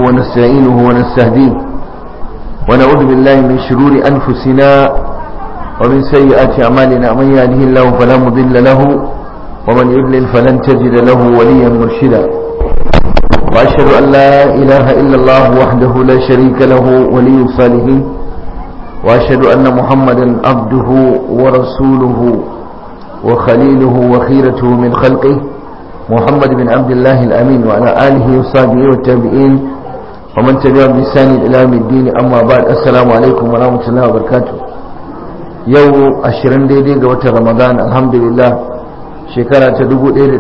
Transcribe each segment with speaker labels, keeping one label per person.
Speaker 1: ونستعينه ونستهديه ونعوذ بالله من شرور أنفسنا ومن سيئات أعمالنا. من يهده الله فلا مضل له ومن يضلل فلن تجد له وليا مرشدا. وأشهد أن لا إله إلا الله وحده لا شريك له ولي الصالحين. وأشهد أن محمدا عبده ورسوله وخليله وخيرته من خلقه محمد بن عبد الله الأمين وعلى آله وصحبه والتابعين ومن تبعهم بإحسان إلى يوم الدين. أما بعد، السلام عليكم ورحمة الله وبركاته. يوم 20 daidai ga watan Ramadan, alhamdulillah, shekara ta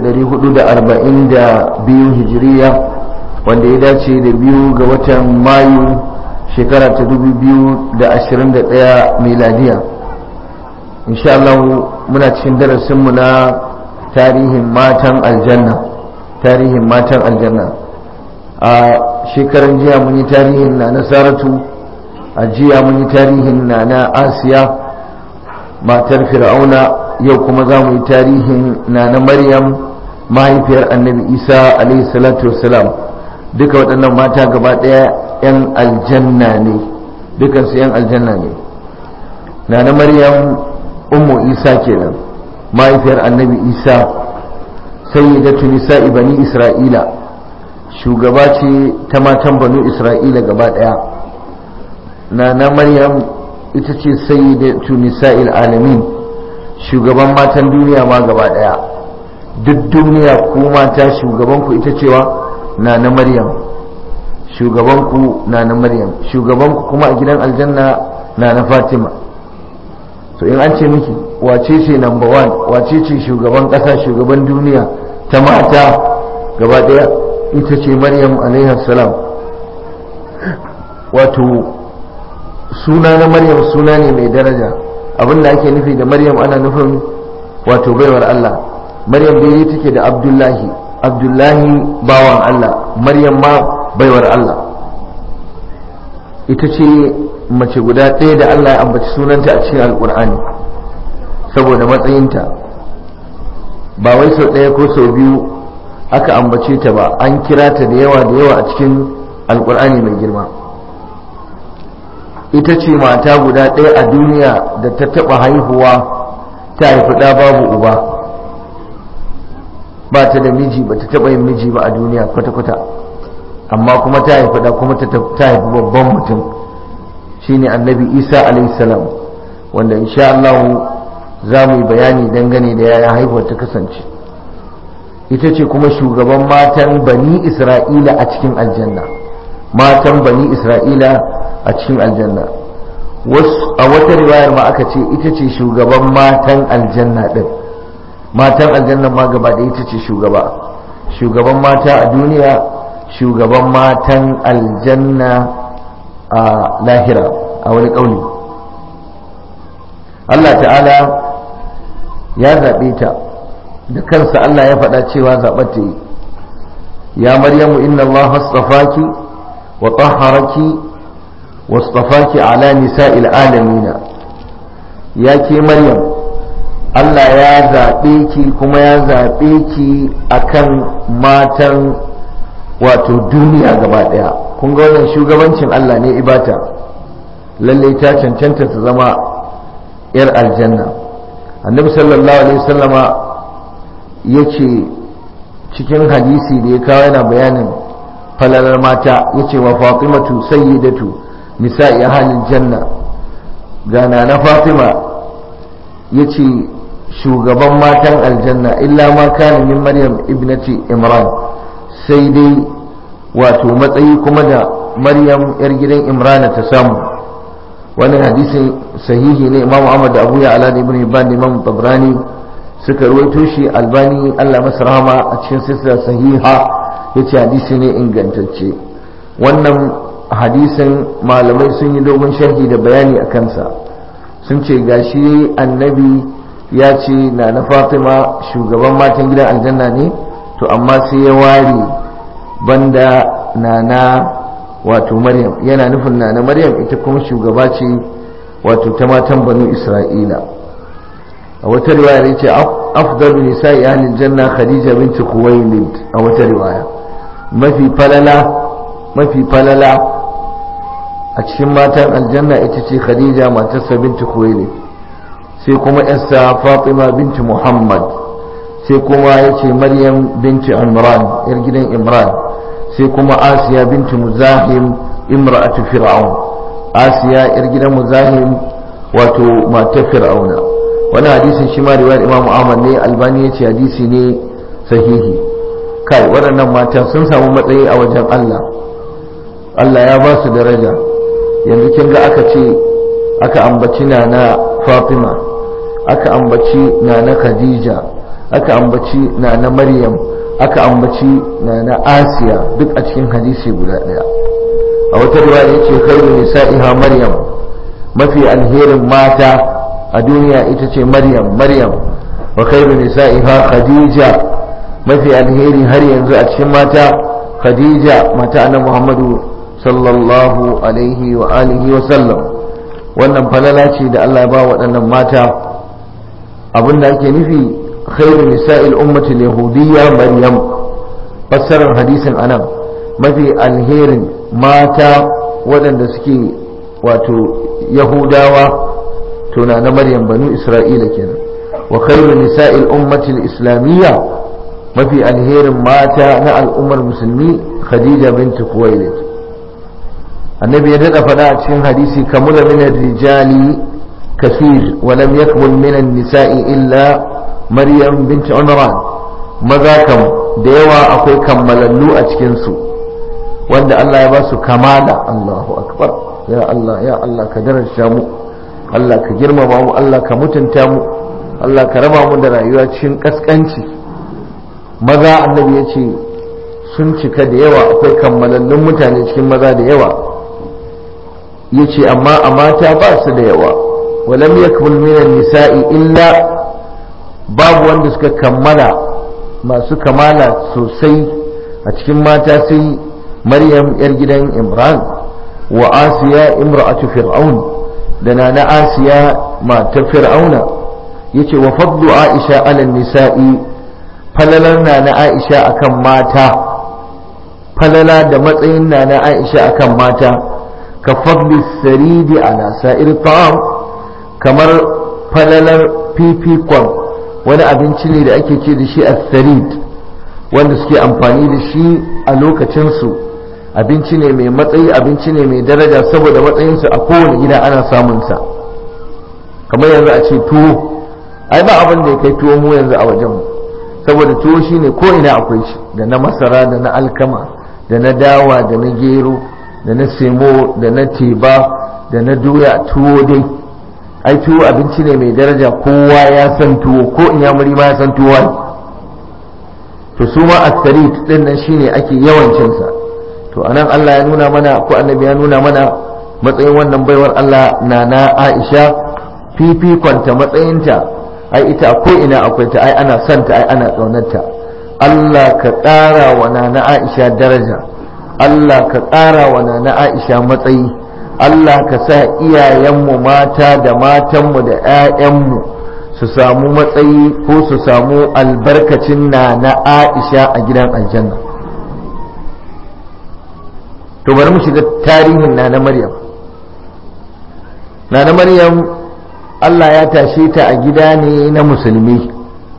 Speaker 1: 1442 hijiriya, wanda ya dace da 2 ga watan Mayu shekara ta 2021 miladiya. insha Allah muna cikin darasinmu na tarihin matan aljanna. A shekaran jiya mun yi tarihin na Saratu, a jiya mun yi tarihin na Asiya matar Fir'auna, yau kuma za mu yi tarihin na Maryam mahaifiyar Annabi Isa alaihi salatu wassalam. duka waɗannan mata gaba ɗaya 'yan aljanna ne, dukansu 'yan aljanna ne. na Maryam ummu Isa kenan, mahaifiyar Annabi Isa, sayyidatu nisa'i bani Isra'ila, shugaba ce ta matan banu Isra'ila gaba daya. na Maryam ita ce sayyidatu nisa'il alamin, shugaban matan duniya ma gaba daya. duk duniya ku mata shugabanku ita cewa na Maryam, shugabanku na Maryam, shugabanku kuma a gidan aljanna na Fatima. so in an ce miki wace ce number one, wace ce shugaban kasa, shugaban duniya ta mata gaba daya, ita ce Maryam alaiha salam. wato suna na Maryam suna ne mai daraja. abinda ake nufi da Maryam ana nufin wato baiwar Allah. Maryam dai take da Abdullahi bawan Allah, Maryam ma baiwar Allah. ita ce mace guda ɗaya da Allah ya ambaci sunanta a cikin alkur'ani saboda matsayinta. ba wai sau ɗaya ko sau biyu aka ambace ta ba, an kira ta da yawa a cikin alkur'ani mai girma. ita ce mata guda ɗaya a duniya da ta taɓa haihuwa, ta haifi ɗa babu uba, ba ta da miji, ba ta taɓa yin miji ba a duniya kwata-kwata, amma kuma ta haifi ɗa, kuma ta haifi babban mutum, shine Annabi Isa alaihi salam, wanda insha Allah za mu yi bayani dangane da yaya haihuwar ta kasance. ita ce kuma shugaban matan bani Isra'ila a cikin aljanna, matan bani Isra'ila a cikin aljanna. a wata riwayar ma aka ce ita ce shugaban matan aljanna din, matan aljanna ma gaba da ita ce shugaban mata a duniya, shugaban matan aljanna a lahira a wani kauli. Allah ta'ala ya zaɓe ta da kansa. Allah ya faɗa cewa zaɓar ta yi: ya maryamu inna Allah astafaki wa tahharaki wa astafaki ala nisa'il alamina. ya ke Maryam, Allah ya zaɓe ki kuma ya zaɓe ki akan matan wato duniya gaba ɗaya. kun ga wannan shugabancin Allah ne ibata, lallai ta cancanta ta zama 'yar aljanna. Annabi sallallahu alaihi wasallama yace cikin hadisi da ya kawo yana bayanin falalar mata, yace wa Fatimatu sayyidatu nisa'i ahlil janna. gana na Fatima yace shugaban matan aljanna, illa ma kana min Maryam ibnati Imran, sai dai wato matsayi kuma da Maryam yar gidan Imran ta samu. wannan hadisin sahihi ne. Imam Ahmad da Abu Ya'la da Ibn Hibban da Imam Tabrani suka ruwaito shi. Albani Allah masa rahama a cikin silsila sahiha yace hadisi ne ingantacce. wannan hadisin malamai sun yi dogon sharhi da bayani a kansa. sun ce gashi annabi ya ce na Fatima shugaban matan gidan aljanna ne, to amma sai ya ware banda na wato Maryam, yana nufin na Maryam ita kuma shugaba ce wato ta matan banu Isra'ila. a wata riwaya yace afdalu nisa'i ahlil janna Khadija binti Khuwailid. a wata riwaya mafi falala mafi falala a cikin matan aljanna ita ce khadija matarsa binti khuwailid, sai kuma yarsa fatima binti muhammad, sai kuma yace maryam binti imran yar gidan imran, sai kuma asiya binti muzahim imra'atu fir'aun, asiya yar gidan muzahim wato matar fir'auna. Wani hadisin shi ma riwayar imam ahmad ne, albani yace hadisi ne sahihi. Kai waɗannan mata sun samu matsayi a wajen Allah, Allah ya ba su daraja. Yanzu kin ga aka ce aka ambaci na fatima, aka ambaci na khadija, aka ambaci na maryam, aka ambaci na asiya, duk a cikin hadisi guda daya. A wata riwaya yace khairu nisa'iha maryam, mafi alherin mata a duniya ita ce maryam, wa khairu nisa'iha khadija, mafi alheri har yanzu a cikin mata khadija mata annabi muhammadu sallallahu alaihi wa alihi wa sallam. Wannan falala ce da Allah ya ba waɗannan mata. Abinda ake nufi khairu nisa'il ummati al-yahudiyya maryam, fassarar hadisin anan mafi alherin mata waɗanda suke wato yahudawa to na maryam banu isra'ila kenan. Wa khairu nisa'il ummati al-islamiyya, mafi alherin mata na al'ummar musulmi khadija binti khuwailid. annabi ya daɗa faɗa a cikin hadisi kamula minar rijali kasir wa lam yakmul minan nisa'i illa maryam binti imran, maza kam da yawa akwai kammalallu a cikin su wanda Allah ya ba su kamala. Allahu akbar, ya Allah ka daraja mu, Allah ka girmama mu, Allah ka mutunta mu, Allah ka raba mu da rayuwa cikin kaskanci. Maza annabi ya ce sun cika da yawa, akwai kammalallun mutane cikin maza da yawa. yace amma a mata ba su da yawa. walam yakmul minan nisa'i illa, babu wanda suka kammala masu kamala sosai a cikin mata sai maryam yar gidan imran, wa asiya imra'atu fir'aun, da na asiya matar fir'auna. yace wa fadlu aisha ala nisa'i, falalar na aisha akan mata, falala da matsayin na aisha akan mata ka fadli saridi ala sa'ir ta'am, kamar falalar fifikon wani abinci ne da ake ce da shi as-sarid, wanda suke amfani da shi a lokacinsu. abinci ne mai matsayi, abinci ne mai daraja, saboda matsayinsu a kowane gida ana samunsa. kamar yanzu a ce tuwo, ai ba abin da ya kai tuwo mu yanzu a wajenmu, saboda tuwo shine ko ina akwai shi, da na masara da na alkama da na dawa da na gero da na semo da na teba da na doya. tuwo dai ai tuwo abinci ne mai daraja, kowa ya san tuwo, ko in ya muri ma ya san tuwo. to su ma as-sarid din nan shine ake yawancin sa. to anan Allah ya nuna mana, ko annabi ya nuna mana matsayin wannan baiwar Allah na Aisha, fifikonta matsayinta, ai ita ko ina akwai ta, ai ana santa, ai ana tsaunarta. Allah ka ƙara wa na Aisha daraja, Allah ka ƙara wa na Aisha matsayi, Allah ka sa iyayenmu mata da matanmu da 'ya'yanmu su samu matsayi ko su samu albarkacin na Aisha a gidan aljanna. to bari mu shiga tarihin na Maryam. na Maryam Allah ya tashe ta a gida ne na musulmi,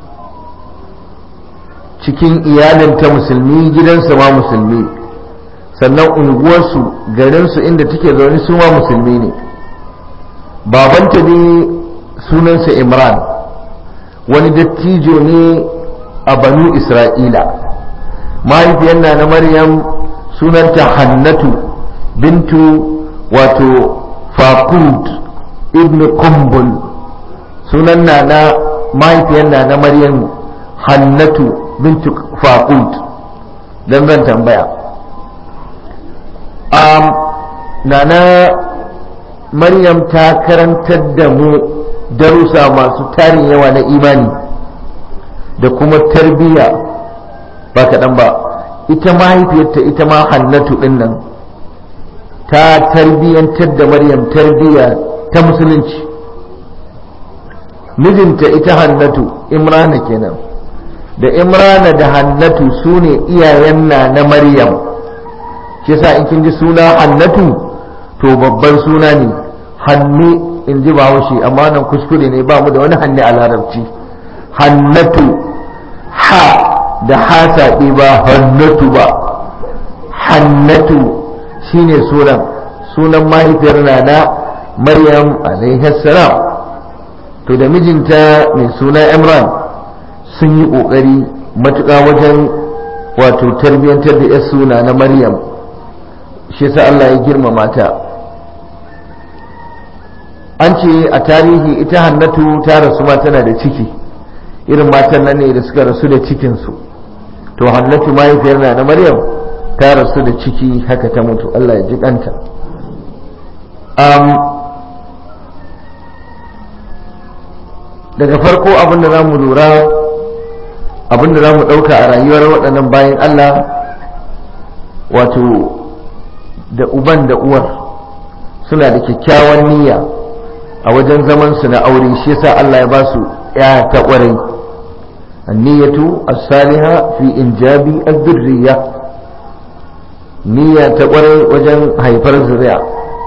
Speaker 1: cikin iyalinta musulmi, gidansa ma musulmi, sannan unguwarsu, garinsu inda take zaune su ma musulmi ne. babanta ne sunansa Imran, wani dattijo ne a banu Isra'ila. mahaifiyar na Maryam sunanta Hannatu bintu wato Faqud ibn Qumbul. sunan na mahaifiyar na Maryam Hannatu bintu Faqud. dan zan tambaya, nana Maryam ta karantar da mu darussa masu tarin yawa na imani da kuma tarbiyya ba kaɗan ba. ita mahaifiyarta, ita ma Hannatu ɗin nan, ta tarbiyyantar da Maryam tarbiyya ta musulunci. mijinta ita Hannatu, Imrana kenan, da Imrana da Hannatu su ne iyayen na Maryam. shi yasa in kin ji suna Hannatu to babban suna ne. Hannu in ji Bahaushe, amma nan kuskure ne, ba mu da wani hannu a larabci. Hannatu, ha da ha saɗi ba Hannatu ba. Hannatu shine sunan mahaifiyar Nana Maryam alaihi salam. To da mijinta mai suna Imran sun yi ƙoƙari matuƙa wajen wato tarbiyyantar da yar suna na Maryam, shi yasa Allah ya girmama ta. An ce a tarihi ita Hannatu ta rasu ma tana da ciki, irin matan nan ne da suka rasu da cikinsu. To Hannatu mahaifiyar na Maryam ta rasu da ciki, haka ta mutu, Allah ya ji kanta. Daga farko abin da za mu lura, abin da za mu ɗauka a rayuwar waɗannan bayan Allah, wato da uban da uwar suna da kyakkyawan niyya a wajen zamansu na aure, shi yasa Allah ya ba su ya ta ƙwarai. anniyatu as-saliha fi injabi ad-durriya, niyya ta ƙwarai wajen haifar zuriya.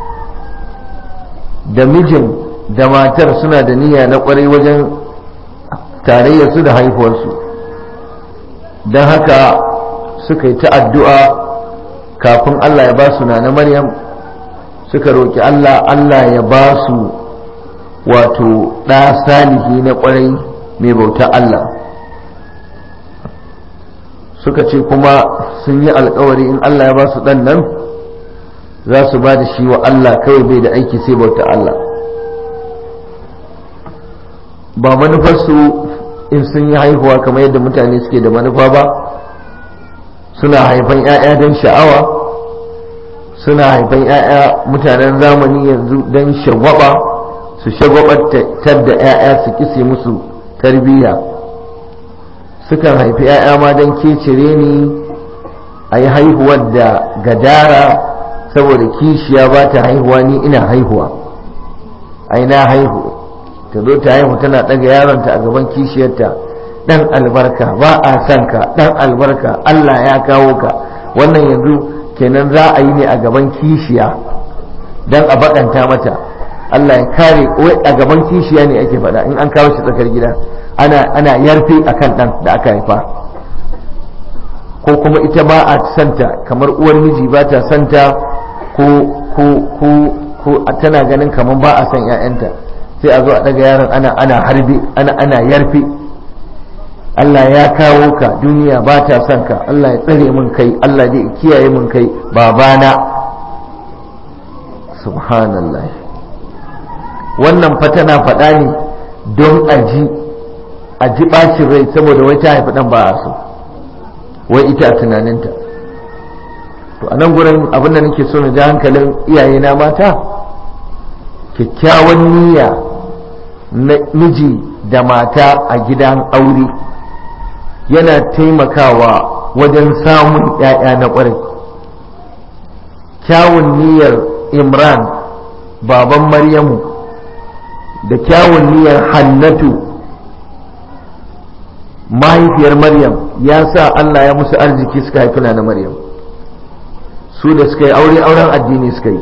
Speaker 1: Da mijin da matar suna da niyya na ƙwarai wajen tarayyarsu da haifuwarsu, don haka suka yi ta addu'a kafin Allah ya ba su na Maryam, suka roƙi Allah ya ba su wato ɗa salihi na ƙwarai mai bauta Allah. Suka ce kuma sun yi alkawari in Allah ya ba su ɗan nan za su ba da shi wa Allah, kawai bai da aiki sai bauta Allah. Ba manufarsu in sun yi haihuwa kamar yadda mutane suke da manufa ba, suna haifan 'ya'ya don sha'awa, suna haifan 'ya'ya mutanen zamani yanzu don shagwaba, su shagwabatar da 'ya'ya su kise musu tarbiyya. Sukan haifi 'ya'ya ma don kecire ni a yi haihuwar da gadara, saboda kishiya ba ta haihuwa, ni ina haihuwa, ai na haihu. Ta zo ta haihu tana ɗaga yaronta a gaban kishiyarta, ɗan albarka, ba a son ka, ɗan albarka, Allah ya kawo ka. Wannan yanzu kenan za a yi ne a gaban kishiya don a baƙanta mata. Allah ya kare, wai a gaban kishiya ne ake faɗa in an kawo shi tsakar gida, ana yarfe akan ɗan da aka haifa. Ko kuma ita ba a santa, kamar uwar miji ba ta santa, ko tana ganin kamar ba a son 'ya'yanta, sai a zo a daga yaron ana harbe, ana yarfe. Allah ya kawo ka duniya, ba ta son ka, Allah ya tsare min kai, Allah zai kiyaye min kai babana. Subhanallah. Wannan fa tana faɗa ne don a ji ɓacin rai, saboda wai ta haifi ɗan ba a so, wai ita a tunaninta. To a nan gurin abin da nake so na ji hankalin iyayena mata, kyakkyawan niyya na miji da mata a gidan aure yana taimakawa wajen samun 'ya'ya na ƙwarai. Kyawun niyyar Imran baban Maryamu da kyawun niyyar Hannatu mahaifiyar Maryam ya sa Allah ya musu arziki suka haifi na Maryam. Su da suka yi auren addini suka yi,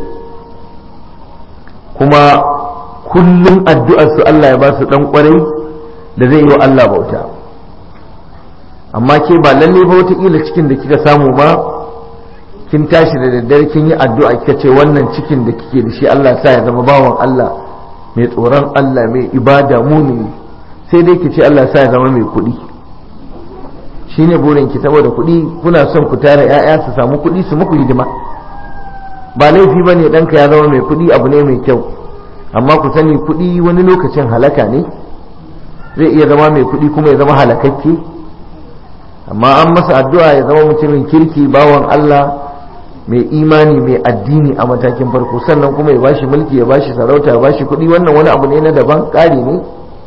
Speaker 1: kuma kullum addu'arsu Allah ya ba su ɗan ƙwarai da zai yi wa Allah bauta. Amma ke ba lalle ba, wataƙila cikin da kika samu ma kin tashi da daddare kin yi addu'a kika ce wannan cikin da kike da shi Allah sa ya zama bawan Allah mai tsoron Allah, mai ibada, mumini. Sai dai ki ce Allah sa ya zama mai kuɗi, shine burin ki, saboda kuɗi kuna son ku tara 'ya'ya su samu kuɗi su muku hidima. Ba laifi bane ɗanka ya zama mai kuɗi, abu ne mai kyau, amma ku sani kuɗi wani lokacin halaka ne, zai iya zama mai kuɗi kuma ya zama halakakke. Amma an masa addu'a ya zama mutumin kirki, bawan Allah, mai imani, mai addini a matakin farko, sannan kuma ya bashi mulki, ya bashi sarauta, ya bashi kuɗi, wannan wani abu ne na daban, ƙari ne.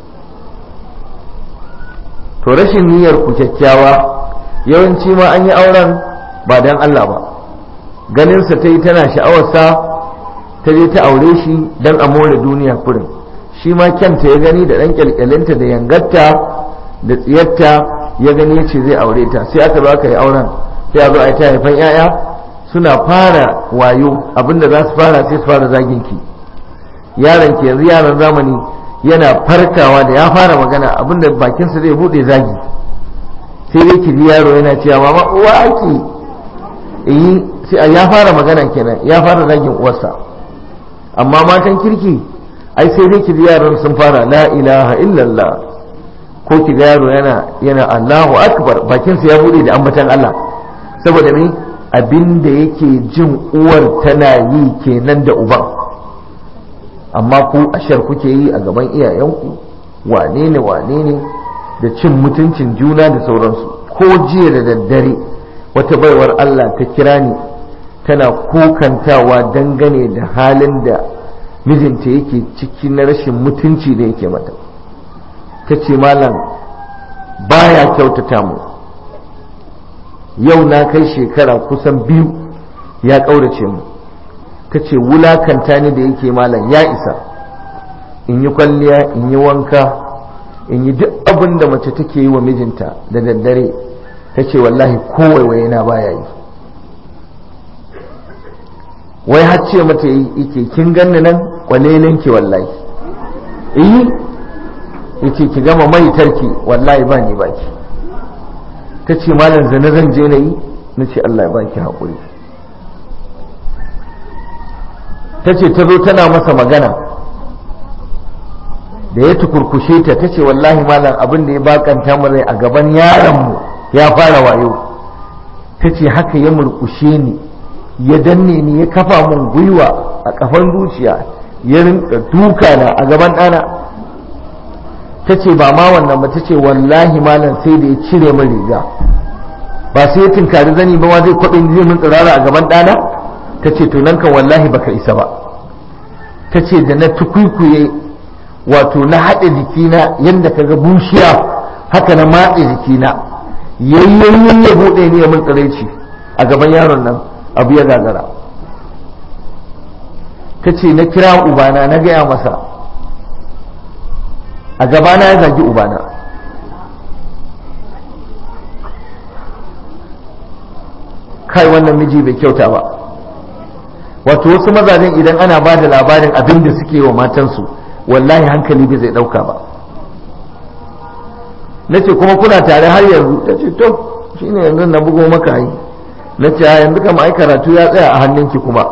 Speaker 1: To rashin niyyar ku kyakkyawa, yawanci ma an yi auren ba dan Allah ba, ganinsa ta yi tana sha'awarsa, ta je ta aure shi dan a more duniya kurin. Shi ma kyanta ya gani da ɗan kyalkyalinta da yangarta da tsiyarta, ya gani ya ce zai aure ta, sai aka zo aka yi auren, sai a zo a yi ta haifan 'ya'ya, suna fara wayo, abinda za su fara sai su fara zagin ki. Yaron ki yanzu, yaron zamani yana farkawa da ya fara magana abinda bakinsa zai bude zagi, sai dai ki ji yaro yana cewa mama uwa ake sai ya fara magana kenan, ya fara zagin uwarsa. amma matan kirki ai sai dai ki ji yaron sun fara la ilaha illallah, ko ki ga yaro yana Allahu akbar, bakinsa ya bude da ambatan Allah, saboda me abinda yake jin uwar tana yi kenan da uban. amma ku ashar kuke yi a gaban iyayenku, wane ne da cin mutuncin juna da sauransu. ko jiya da daddare wata baiwar Allah ta kira ni tana kokantawa dangane da halin da mijinta yake ciki na rashin mutunci da yake mata. ta ce malam baya kyautata mu, yau na kai shekara kusan 2 ya ƙaurace mu. ta ce wulakanta ni da yake malam ya isa, in yi kwalliya, in yi wanka, in yi duk abin da mace take yi wa mijinta da daddare. ta ce wallahi kowaiwaye na baya yi, wai har ce mata yake kin ganni nan kwalelen ki wallahi, yace ki gama mai tarki wallahi ba ni baki. ta ce malam zane zan je na yi, na ce Allah ya baki haƙuri. ta ce ta zo tana masa magana da ya tukurkushe ta. ta ce wallahi malam abin da ya bakanta mu rai a gaban yaronmu ya fara wayo. ta ce haka ya murkushe ni, ya danne ni, ya kafa mun gwiwa a kafan zuciya, ya rinka duka na a gaban ɗana. ta ce ba ma wannan ba, ta ce wallahi malam sai da ya cire min riga, ba sai ya tinkari zani ba ma zai kwaɓe ni zai min tsirara a gaban ɗana. ta ce to nan kan wallahi baka isa ba. ta ce da na tukuikuye, wato na haɗe jikina yadda ka ga bushiya haka na matse jikina, yayyayin ya buɗe ni ya mun tsiraici a gaban yaron nan, abu ya gagara. ta ce na kira ubana na gaya masa, a gabana ya zagi ubana. kai wannan miji bai kyauta ba. wato wasu mazajen idan ana ba da labarin abin da suke wa matansu wallahi hankali bai zai dauka ba. na ce kuma kuna tare har yanzu? ta ce to shine yanzu na bugo maka yi. na ce yanzu kama ai karatu ya tsaya a hannunki kuma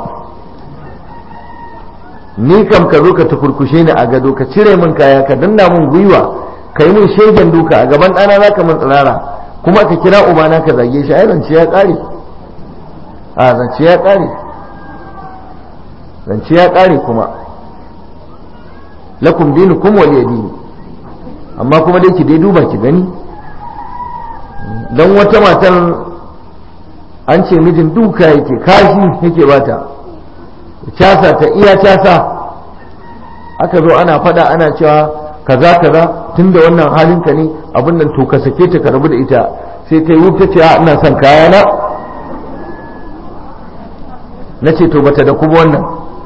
Speaker 1: ni kam ka zo ka tukurkushe ni a gado, ka cire min kaya, ka danna min gwiwa, ka yi min shegen duka a gaban ɗana za ka min tsirara, kuma ka kira ubana ka zage shi. ai zance ya ƙare, zance ya ƙare, zance ya ƙare kuma lakum dinukum waliya dini. amma kuma dai ki dai duba ki gani, don wata matar an ce mijin duka yake, kashi yake bata, casa ta iya casa. aka zo ana fada ana cewa kaza tunda wannan halinka ne abin nan to ka sake ta ka rabu da ita. sai ta yi wuta ce ina son kayana. na ce to bata da kuma wannan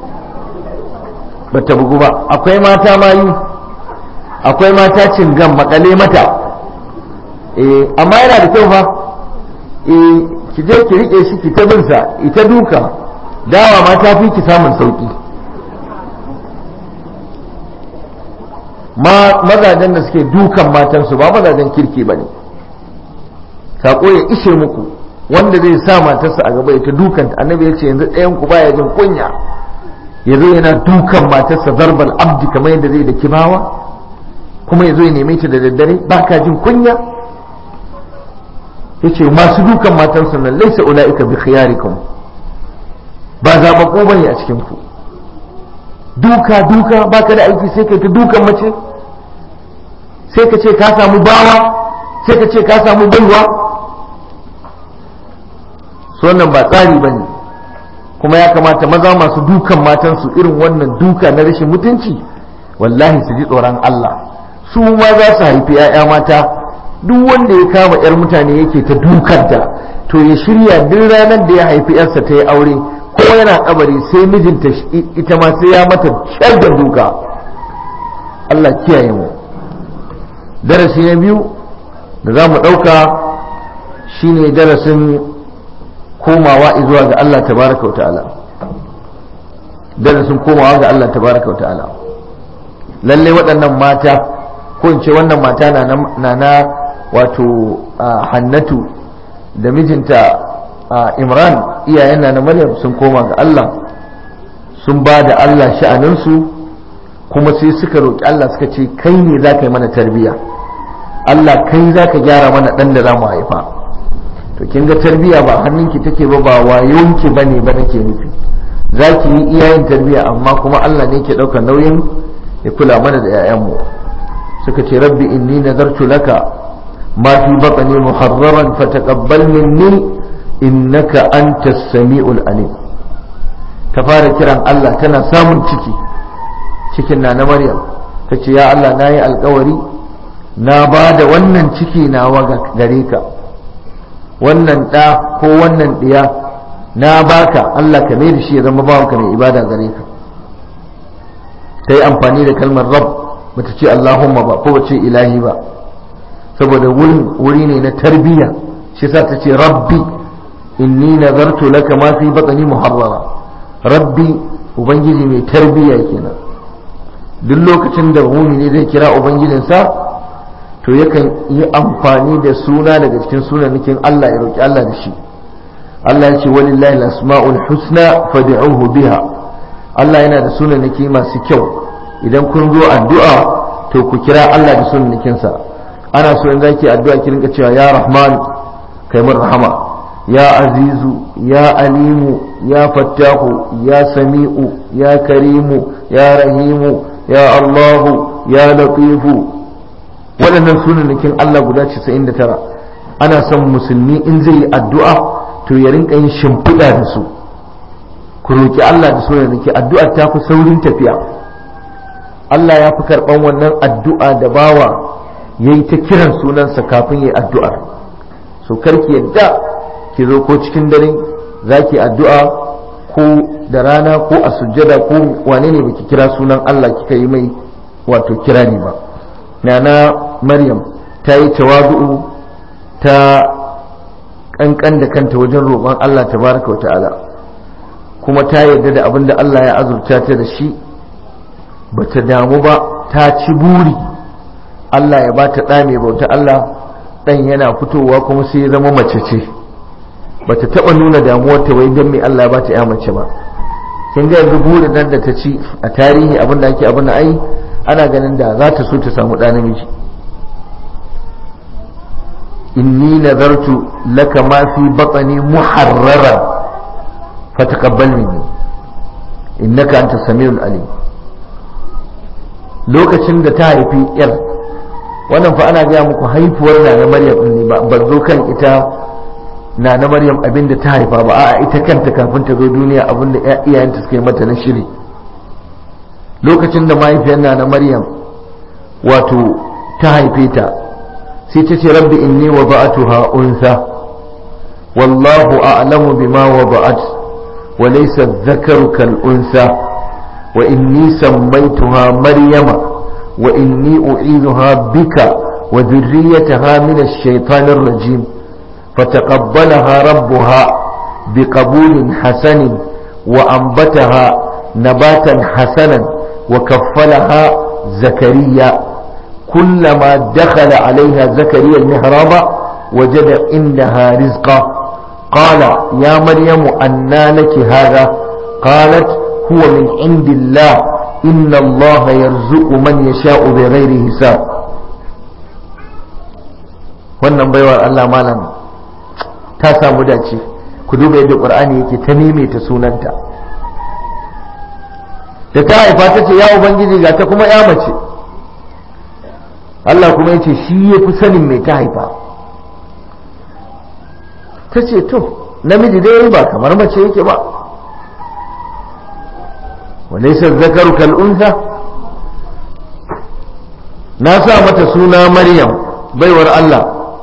Speaker 1: bata bugu ba. akwai mata mayu, akwai mata cingan makale mata, amma yana da kyau fa, ki je ki rike shi ki ta binsa ita duka, dawa ma ta fi ki samun sauki. mazajen da suke dukan matansu ba mazajen kirki ba ne. sako ya ishe muku, wanda zai sa matarsa a gaba ita dukanta. annabi ya ce yanzu ɗayan ku baya jin kunya ya zo yana dukan matarsa zarbal abdi kamar yadda zai da kibawa, kuma ya zo ya neme ta da daddare, ba ka jin kunya? ya ce masu dukan matansu nan laisa ula'ika bi khiyarikum, ba zaɓaɓɓu ba ne a cikinku. duka ba ka da aiki sai kai ta dukan mace, sai ka ce ka samu bawa, sai ka ce ka samu baiwa. so wannan ba tsari ba ne, kuma ya kamata maza masu dukan matansu irin wannan duka na rashin mutunci wallahi su ji tsoron Allah. su ma za su haifi 'ya'ya mata, duk wanda ya kama 'yar mutane yake ta dukanta to ya shirya duk ranar da ya haifi 'yarsa ta yi aure ko yana kabari sai mijinta ita ma sai ya mata shagar duka. Allah kiyaye mu. darasi na biyu da za mu ɗauka shine darasin komawa zuwa ga Allah tabaraka wa ta'ala, darasin komawa ga Allah tabaraka wa ta'ala. Lalle waɗannan mata, ko in ce wannan mata na wato Hannatu da mijinta Imran, iyayen na Maryam sun koma ga Allah, sun ba da Allah sha'aninsu, kuma sai suka roƙi Allah suka ce kai ne za ka yi mana tarbiyya, Allah kai za ka gyara mana ɗan da za mu haifa. To kin ga tarbiyya ba hannunki take ba wayonki ba ne ba nake nufi, za ki yi iyayen tarbiyya, amma kuma Allah ne ke ɗaukar nauyin ya kula mana da 'ya'yanmu. suka ce rabbi inni nazartu laka ma fi batni muharraran fataqabbal minni innaka antas samiul alim. ta fara kiran Allah tana samun cikin na Maryam, ta ce ya Allah na yi alkawari na ba da wannan ciki nawa gare ka, wannan ɗa ko wannan ɗiya na baka, Allah ka mai da shi ya zama bawanka mai ibada gare ka. ta yi amfani da kalmar rabb, bata ce Allahumma ba ko bace ilahi ba, saboda wuri ne na tarbiyya, shi sa ta ce rabbi inni nazartu laka ma fi batni muharrara. rabbi ubangiji mai tarbiyya kenan. duk lokacin da mumini zai kira ubangijinsa to yakan yi amfani da suna daga cikin sunanikin Allah, ya roki Allah da shi. Allah ya ce walillahi al-asma'ul husna fad'uhu biha. Allah yana da sunaniki masu kyau, idan kun zo addu'a to ku kira Allah da sunanikinsa. ana so in zaki addu'a ki rinka cewa ya rahman kai mun rahama, ya azizu ya alimu ya fattahu ya sami'u ya karimu ya rahimu ya Allahu ya latifu. waɗannan sunanakin Allah guda 99 ana son musulmi in zai yi addu'a to ya rinka yin shimfiɗa da su. ku roki Allah da sunanaki, addu'ar ta fi saurin tafiya. Allah ya fi karɓan wannan addu'a da bawa ya yi ta kiran sunansa kafin ya yi addu'ar. so karki yadda ki zo ko cikin dare za ki addu'a ko da rana ko a sujjada ko wane ne baki kira sunan Allah kika yi mai wato kirani ba. nana Maryam ta yi tawadu'u, ta kankan da kanta wajen roƙon Allah tabaraka wa ta'ala, kuma ta yarda da abin da Allah ya azurta ta da shi, bata damu ba, ta ci buri Allah ya bata ɗa mai bauta Allah, ɗan yana fitowa kuma sai ya zama mace ce. bata taɓa nuna damuwar ta wai don me Allah ya bata ya mace ba. kin ga yanzu burin nan da ta ci a tarihi abin da ake abin ai ana ganin da za ta so ta samu ɗa namiji. inni nazartu laka ma fi batni muharraran fataqabbal minni innaka antas samiul alim. lokacin da ta haifi yar, wannan fa ana gaya muku haifuwar na Maryam ne, ba zo kan ita na Maryam abinda ta haifa ba, a'a ita kanta kafin ta zo duniya abinda iyayenta suka yi mata na shiri. lokacin da mahaifiyar na Maryam wato ta haife ta, sai ta ce rabbi inni wada'tuha unsa wallahu a'lamu bima wada'at wa laysa adh-dhakaru kal unsa wa inni sammaytuha maryama wa inni u'idhuha bika wa dhurriyyataha min ash-shaytanir rajim fataqabbalaha rabbuha biqabulin hasanin wa anbataha nabatan hasanan wa kaffalaha zakariya كلما دخل عليها زكريا المحراب وجد عندها رزقا قال يا مريم أنى لك هذا قالت هو من عند الله إن الله يرزق من يشاء بغير حساب. wannan baiwar Allah malam ta samu dace. ku duba yadda Qur'ani yake ta maimaita sunanta. da ta haifa ta ce ya ubangiji ga ta kuma ya mace. Allah kuma ya ce shi ya fi sanin mai ta haifa. ta ce to namiji dai ba kamar mace yake ba, walaysa zakaru kal unsa. na sa mata suna Maryam baiwar Allah,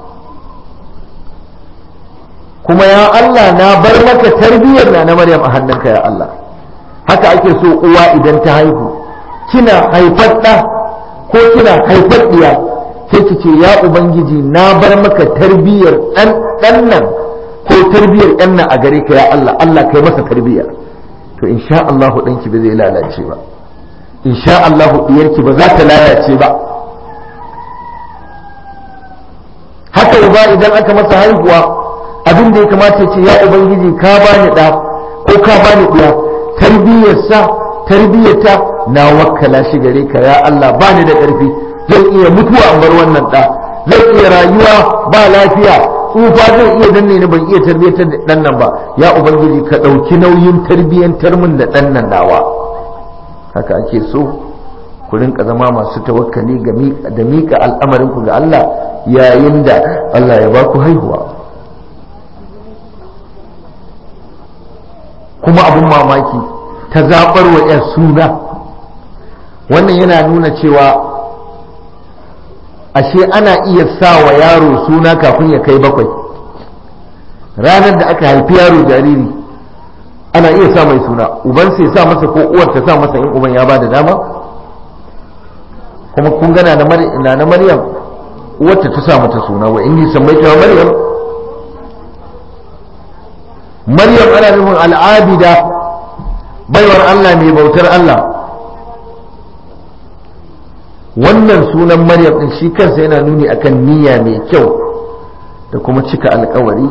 Speaker 1: kuma ya Allah na bar maka tarbiyyar na Maryam a hannunka ya Allah. haka ake so uwa idan ta haihu, kina haifar ɗa ko kina haifar diya, sai ki ce ya ubangiji na bar maka tarbiyyar dan nan ko tarbiyar yan nan a gare ka ya Allah, Allah kai masa tarbiya, to insha Allah ɗanki ba zai lalace ba, insha Allah diyarki ba za ta lalace ba. haka uba idan aka masa haihuwa abin da ya kamata ya ce ya ubangiji ka bani da ko ka bani ɗiya, tarbiyyarta na wakkala shi gare ka ya Allah, bani da ƙarfi, zan iya mutuwa an bar wannan ɗa, zan iya rayuwa ba lafiya, tsufa zai iya danne ni ban iya tarbiyyantar da ɗan nan ba, ya ubangiji ka ɗauki nauyin tarbiyyantar min da ɗan nan nawa. haka ake so ku rinka zama masu tawakkali da miƙa al'amarinku ga Allah yayin da Allah ya ba ku haihuwa. kuma abin mamaki ta zaɓar wa 'yar suna, wannan yana nuna cewa ashe ana iya sa wa yaro suna kafin ya kai 7. ranar da aka haifi yaro jariri ana iya sa mai suna, uban sai sa masa ko uwar ta sa masa in uban ya ba da dama. kuma kun gana na Maryam uwarta ta sa mata suna, wa inni sammaita Maryam ana nufin al'abida, baiwar Allah mai bautar Allah. wannan sunan Maryam din shi kansa yana nuni akan niyya mai kyau da kuma cika alkawari.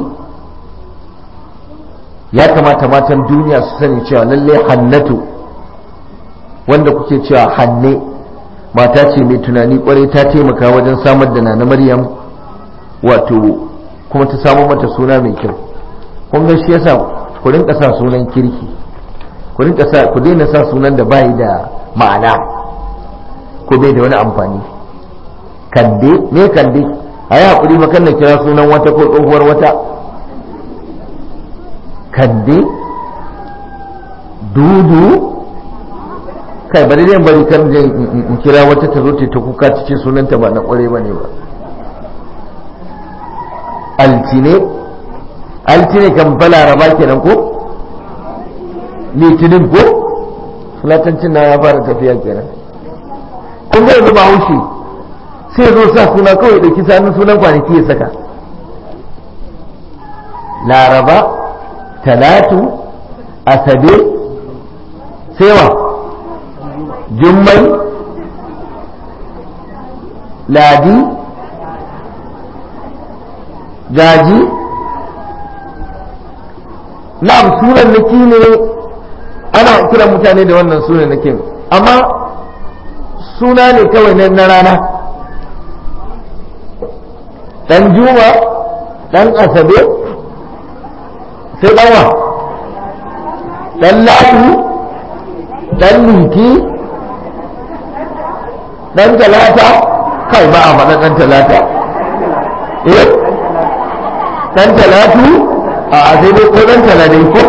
Speaker 1: ya kamata matan duniya su sani cewa lalle Hannatu, wanda kuke cewa Hanne, mata ce mai tunani kwarai, ta taimaka wajen samar da nana Maryam, wato kuma ta samu mata suna mai kyau. kun ga shi yasa ku rinka sa sunan kirki, ku daina sa sunan da bai da ma'ana ko bai da wani amfani. Kande me Kande, a yi haƙuri ba kan na kira sunan wata ko tsohuwar wata. Kande, Dudu, kai bari dai bari kan in kira wata ta zo ta kuka ta ce sunanta ba na ƙware ba ne ba. Altine kan fa Laraba kenan ko Litinin ko fulatancin na ya fara tafiya kenan. kun ga yanzu Bahaushe sai zo sa suna kawai da kisa sunan kwanaki ya saka Laraba, Talatu, Asabe, sewa Jummai, Ladi, Gaji. na'am sunan naki ne, ana kiran mutane da wannan sunan naki, amma suna ne kawai na rana. dan Juma, dan Asabe, sai ɗanwa, dan Ladi, dan Liti, dan Talata, kai ba a faɗa dan Talata, dan Talatu, a sai dai ko dan Taladai ko,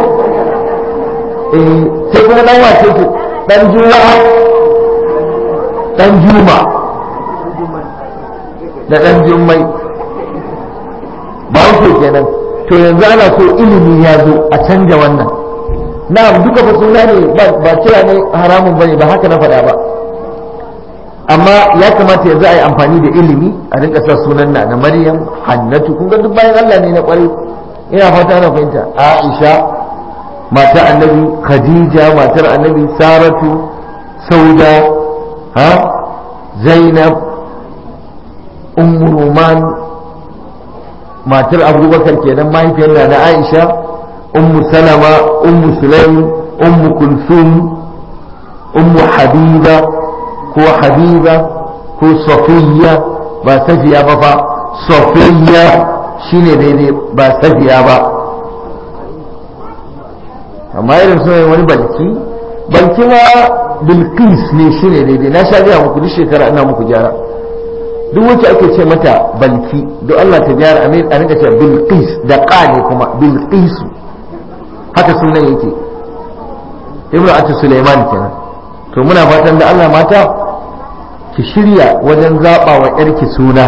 Speaker 1: sai kuma dan wace su, dan Juma'a, dan Juma, da dan Jummai, ba wuce kenan. to yanzu ana so ilimi ya zo a canja wannan. na'am duka ba suna ne, ba cewa ne haramun bane, ba haka na faɗa ba, amma ya kamata yanzu a yi amfani da ilimi a rinka sa sunan na Maryam, Hannatu, kun ga duk bayan Allah ne na kwarai. ina fata na fahimta. Aisha matar Annabi, Khadija matar Annabi, Saratu, Sauda, Zainab, Ummu Ruman matar Abubakar kenan, mahaifiyar da Aisha, Ummu Salama, Ummu Sulaim, Ummu Kulsum, Ummu Habiba ko Safiya, ba Safiya ba fa, Safiya shine daidai, ba Safiya ba. amma irin sunan wani balki ma Bilqis ne shine daidai. na sha gaya muku duk shekara ina muku gyara, duk wacce ake ce mata balki don Allah ta gyara a rinka ce Bilqis da ne kuma Bilqisu, haka sunan yake. Imra'atu Sulaiman kenan. to muna fatan da Allah mata ki shirya wajen zaɓa wa ƴarki suna.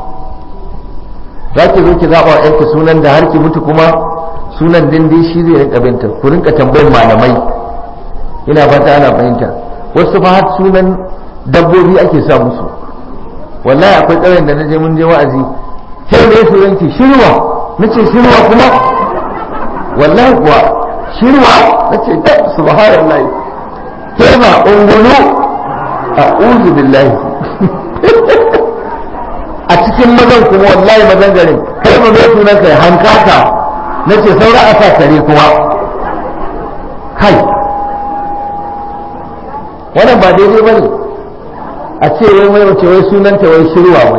Speaker 1: za ki zo ki zaɓa wa ƴarki sunan da har ki mutu kuma sunan dai shi zai rinka binta. ku rinka tambayin malamai, ina fata ana fahimta. wasu fa har sunan dabbobi ake sa musu. wallahi akwai ƙauyen da na je mun je wa'azi, sai me sunan ki? Shirwa. nace Shirwa kuma wallahi kuwa shirwa nace da subhanallah kema ungulu a'udhu billahi a cikin mazan kuma wallahi mazan garin kai ba mai sunan kai hankaka nace saura a sa kare kuma kai wannan ba daidai bane a ce wai mai wace wai sunanta wai shirwa wai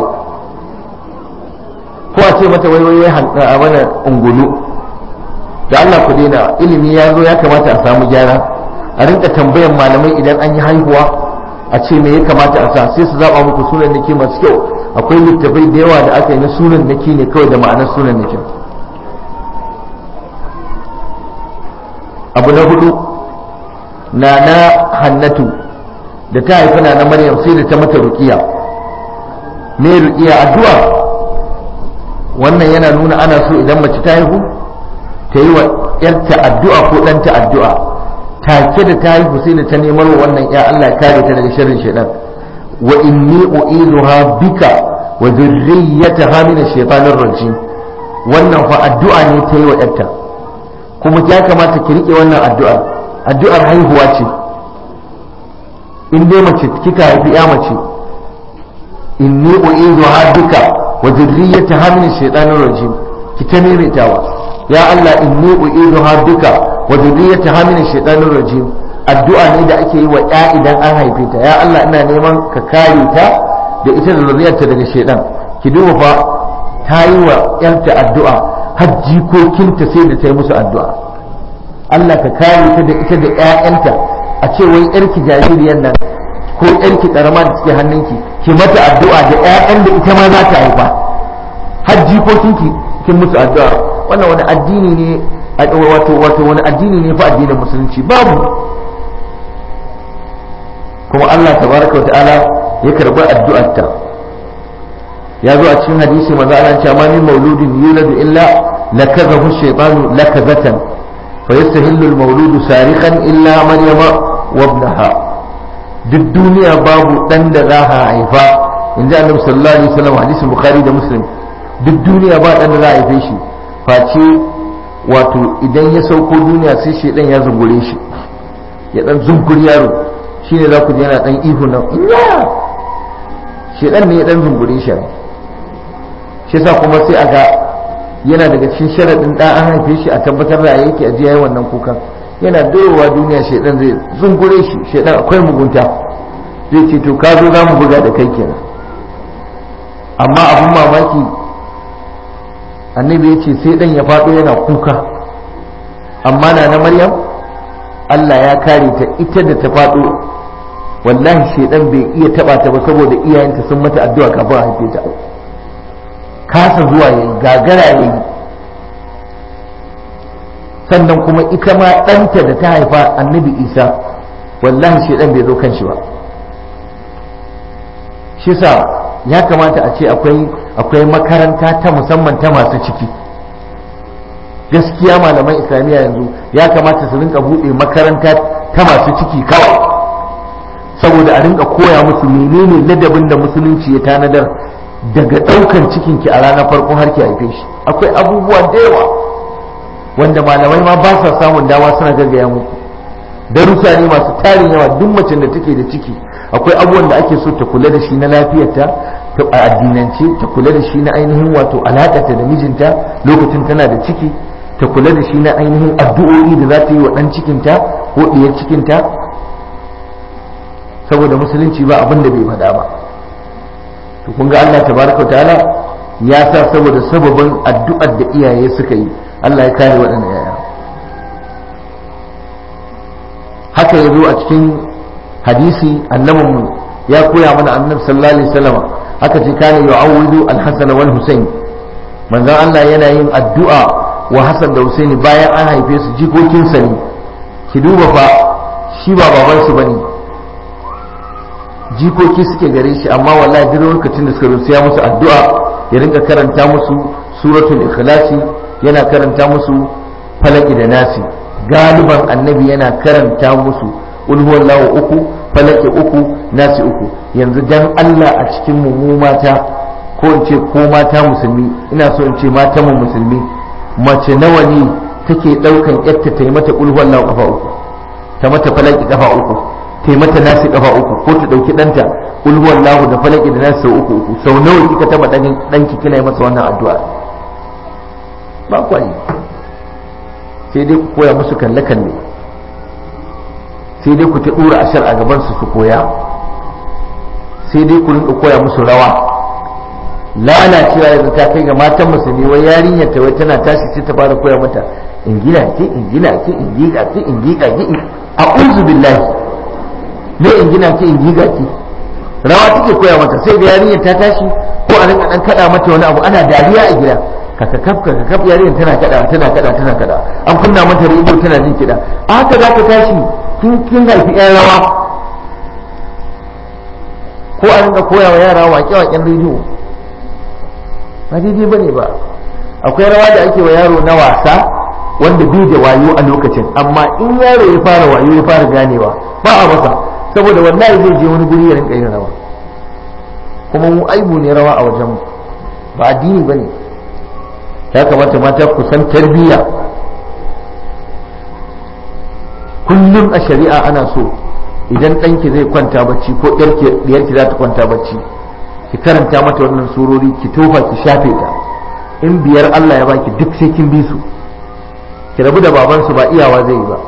Speaker 1: ko a ce mata wai wai a mana ungulu da Allah ku daina ilimi ya zo ya kamata a samu gyara a rinka tambayan malamai idan an yi haihuwa a ce me ya kamata a sa sai su zaba muku sunan nake masu kyau akwai littafai da yawa da aka yi na sunan nake ne kawai da ma'anar sunan nake abu na hudu na Hannatu da ta haifi na Maryam sai da ta mata ruqiya me ruqiya addu'a wannan yana nuna ana so idan mace ta haihu ta yi wa yarta addu'a ko ɗanta addu'a take da ta haihu sai da ta nemar wa wannan ya Allah kare ta daga sharrin shaitan wa inni u'izuha bika wa dhurriyyataha min ash-shaytanir rajim wannan fa addu'a ne ta yi wa yarta kuma ya kamata ki rike wannan addu'ar haihuwa ce in dai mace kika haifi ya mace inni u'izuha bika wa dhurriyyataha min ash-shaytanir rajim ki ta maimaitawa ya Allah inni u'izuha bika wa dhurriyyataha min ash-shaytanir rajim addu'a ne da ake yi wa ya idan an haife ta ya Allah ina neman ka kare ta da ita da zuriyarta daga shaytan ki duba fa ta yi wa yarta addu'a har jikokinta sai da ta yi musu addu'a Allah ka kare ta da ita da ƴaƴanta a ce wai yarki jaririyar nan ko yarki karama da take hannunki ki mata addu'a da ƴaƴan da ita ma za ta haifa har jikokinki kin musu addu'a wannan wani addini ne wato wani addini ne fa addinin musulunci babu kuma Allah tabaraka wa ta'ala ya karbi addu'arta ya zo a cikin hadisi manzo Allah ya ce ma min mauludin yuladu illa lakazahu shaytanu lakazatan fa yastahillu al-mawludu sarikhan illa maryama wa ibnaha duk duniya babu dan da za a haifa inda Annabi sallallahu alaihi wasallam hadisin Bukhari da Muslim duk duniya ba dan da za a haife shi face wato idan ya sauko duniya sai shedan ya zungure shi ya dan zunguri yaro shine za ku ji yana dan ihu nan shedan ne ya dan zungure shi shi yasa kuma sai aga yana daga cikin sharadin da an haife shi a tabbatar da yake a jiya wannan kukan yana doyowa duniya shedan zai zungure shi shedan akwai mugunta zai ce to ka zo za mu buga da kai kenan amma abun mamaki annabi ya ce sai dan ya faɗo yana kuka amma na Maryam Allah ya kare ta ita da ta faɗo wallahi shedan bai iya taba ta ba saboda iyayenta sun mata addu'a kafin a haife ta kasa zuwa yayi gagara yayi sannan kuma ita ma ɗanta da ta haifa annabi Isa wallahi shedan bai zo kan shi ba shi sa ya kamata a ce akwai makaranta ta musamman ta masu ciki gaskiya malaman islamiyya yanzu ya kamata su rinka buɗe makaranta ta masu ciki kawai saboda a rinka koya musu menene ladabin da musulunci ya tanadar daga ɗaukan cikinki a ranar farko har ki haife shi akwai abubuwa da yawa wanda malamai ma ba sa samun dama suna gaggaya muku darussa ne masu tarin yawa duk macen da take da ciki akwai abubuwan da ake so ta kula da shi na lafiyarta a addinance ta kula da shi na ainihin wato alaƙarta da mijinta lokacin tana da ciki ta kula da shi na ainihin addu'o'i da za ta yi wa ɗan cikinta ko ɗiyar cikinta saboda musulunci ba abin da bai faɗa ba to kun ga Allah tabaraka wa ta'ala ya sa saboda sababin addu'ar da iyaye suka yi Allah ya kare waɗannan yaya haka ya zo a cikin hadisi annabinmu ya koya mana annabi sallallahu alaihi wasallam haka ce kana yu'awwidu al-hasan wal husayn manzon Allah yana yin addu'a wa Hassan da Husaini bayan an haife su jikokinsa ne ki duba fa shi ba baban su bane jikoki suke gare shi amma wallahi duk lokacin da suka rusu ya musu addu'a ya rinka karanta musu suratul ikhlasi yana karanta musu falaki da nasi galiban annabi yana karanta musu qul huwallahu uku falaki uku nasi uku yanzu dan Allah a cikin mu mata ko in ce ko mata musulmi ina so in ce mata mu musulmi mace nawa ne take daukan yatta ta yi mata qul huwallahu kafa uku, ta mata falaki kafa uku, ta yi mata nasi kafa uku, ko ta dauki danta qul huwallahu da falaki da nasi sau uku uku. Sau nawa kika taba danki kina yi masa wannan addu'a? Ba kwai, sai dai ku koya musu kalle kalle, sai dai ku ta dura ashar a gaban su koya, sai dai ku rinka koya musu rawa. Lalacewa yanzu ta kai ga matan musulmi, wai yarinyar ta wai tana tashi sai ta fara koya mata in gina ki in gina ki in giga ki in giga ki, a'udhu billahi, me in gina ki in giga ki? Rawa take koya mata, sai ga yarinyar ta tashi ko a rinka dan kada mata wani abu ana dariya a gida, kakakaf yarinyar tana kada an kunna mata rediyo tana jin kiɗa. A haka za ka tashi kin haifi yan rawa, ko a rinka koya wa yara waƙe-waƙen rediyo, ba daidai ba ne ba. Akwai rawa da ake wa yaro na wasa wanda bai da wayo a lokacin, amma in yaro ya fara wayo ya fara ganewa ba a masa, saboda wallahi zai je wani guri ya rinka yin rawa. Kuma mu aibu ne rawa a wajen, ba addini ba ne. Ya kamata mata ku san tarbiyya. Kullum a shari'a ana so idan ɗanki zai kwanta bacci ko ɗiyarki za ta kwanta bacci, ki karanta mata wannan surori, ki tofa ki shafe ta. In biyar Allah ya baki duk sai kin bi su, ki rabu da babansu ba iyawa zai yi ba.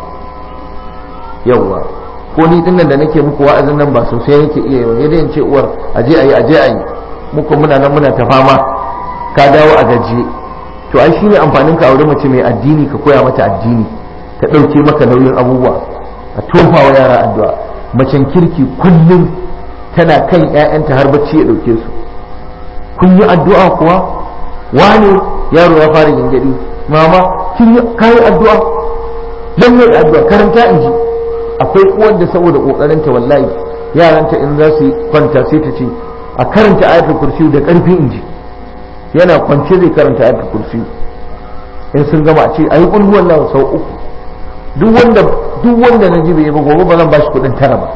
Speaker 1: Yawwa, ko ni dinnan da nake muku wa'azin nan ba sosai nake iya yi, yadda in ce uwar aje ayi muku muna nan muna ta fama, ka dawo a gajiye. To ai shine amfanin ka aure mace mai addini, ka koya mata addini, ta ɗauke maka nauyin abubuwa, a tofa wa yara addu'a. Macen kirki kullum tana kan ƴaƴanta har bacci ya ɗauke su. Kun yi addu'a kuwa? Wane yaro ya fara gingadi, mama kayi addu'a? Lalle da addu'a, karanta in ji. Akwai uwar da saboda kokarinta wallahi yaranta in za su kwanta sai ta ce a karanta ayatul kursi da ƙarfi in ji. Yana kwance zai karanta ayatul kursi, in sun gama a ce ayi qul huwallahu sau uku. Duk wanda na ji bai ba gobe ba zan bashi kudin tara ba.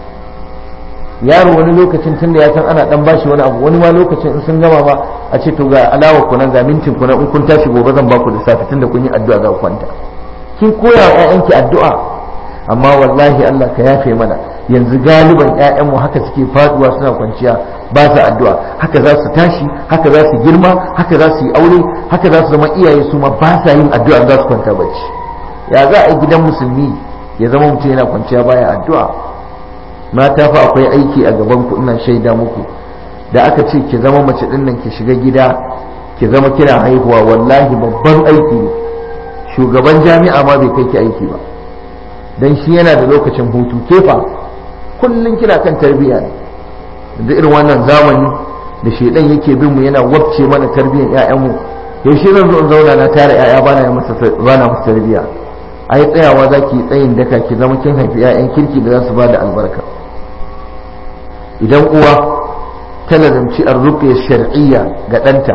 Speaker 1: Yaro wani lokacin tunda ya san ana dan bashi wani abu, wani ma lokacin in sun gama ba a ce to ga alawa ku nan, ga mintin ku nan, in kun tashi gobe zan baku da safe tunda kun yi addu'a za ku kwanta. Kin koya wa ƴaƴanki addu'a, amma wallahi Allah ka yafe mana. Yanzu galiban ƴaƴanmu haka suke faduwa suna kwanciya ba su addu'a, haka za su tashi, haka za su girma, haka za su yi aure, haka za su zama iyaye su ma ba sa yin addu'a za su kwanta bacci. Ya za a yi gidan musulmi ya zama mutum yana kwanciya baya addu'a? Mata fa akwai aiki a gaban ku, ina shaida muku. Da aka ce ki zama mace din nan, ki shiga gida ki zama kina haihuwa, wallahi babban aiki ne. Shugaban jami'a ma bai kai ki aiki ba, dan shi yana da lokacin hutu. Kefa kullum kina kan tarbiyya ne. Da irin wannan zamani da shedan yake bin mu yana wabce mana tarbiyyar ƴaƴanmu, yaushe zan zo in zauna na tare ƴaƴa bana musu tarbiyya? Ai tsayawa zaki tsayin daka ki zama kin haifi ƴaƴan kirki da za su bada albarka. Idan uwa ta lazamci ar-ruqya shar'iyya ga ɗanta,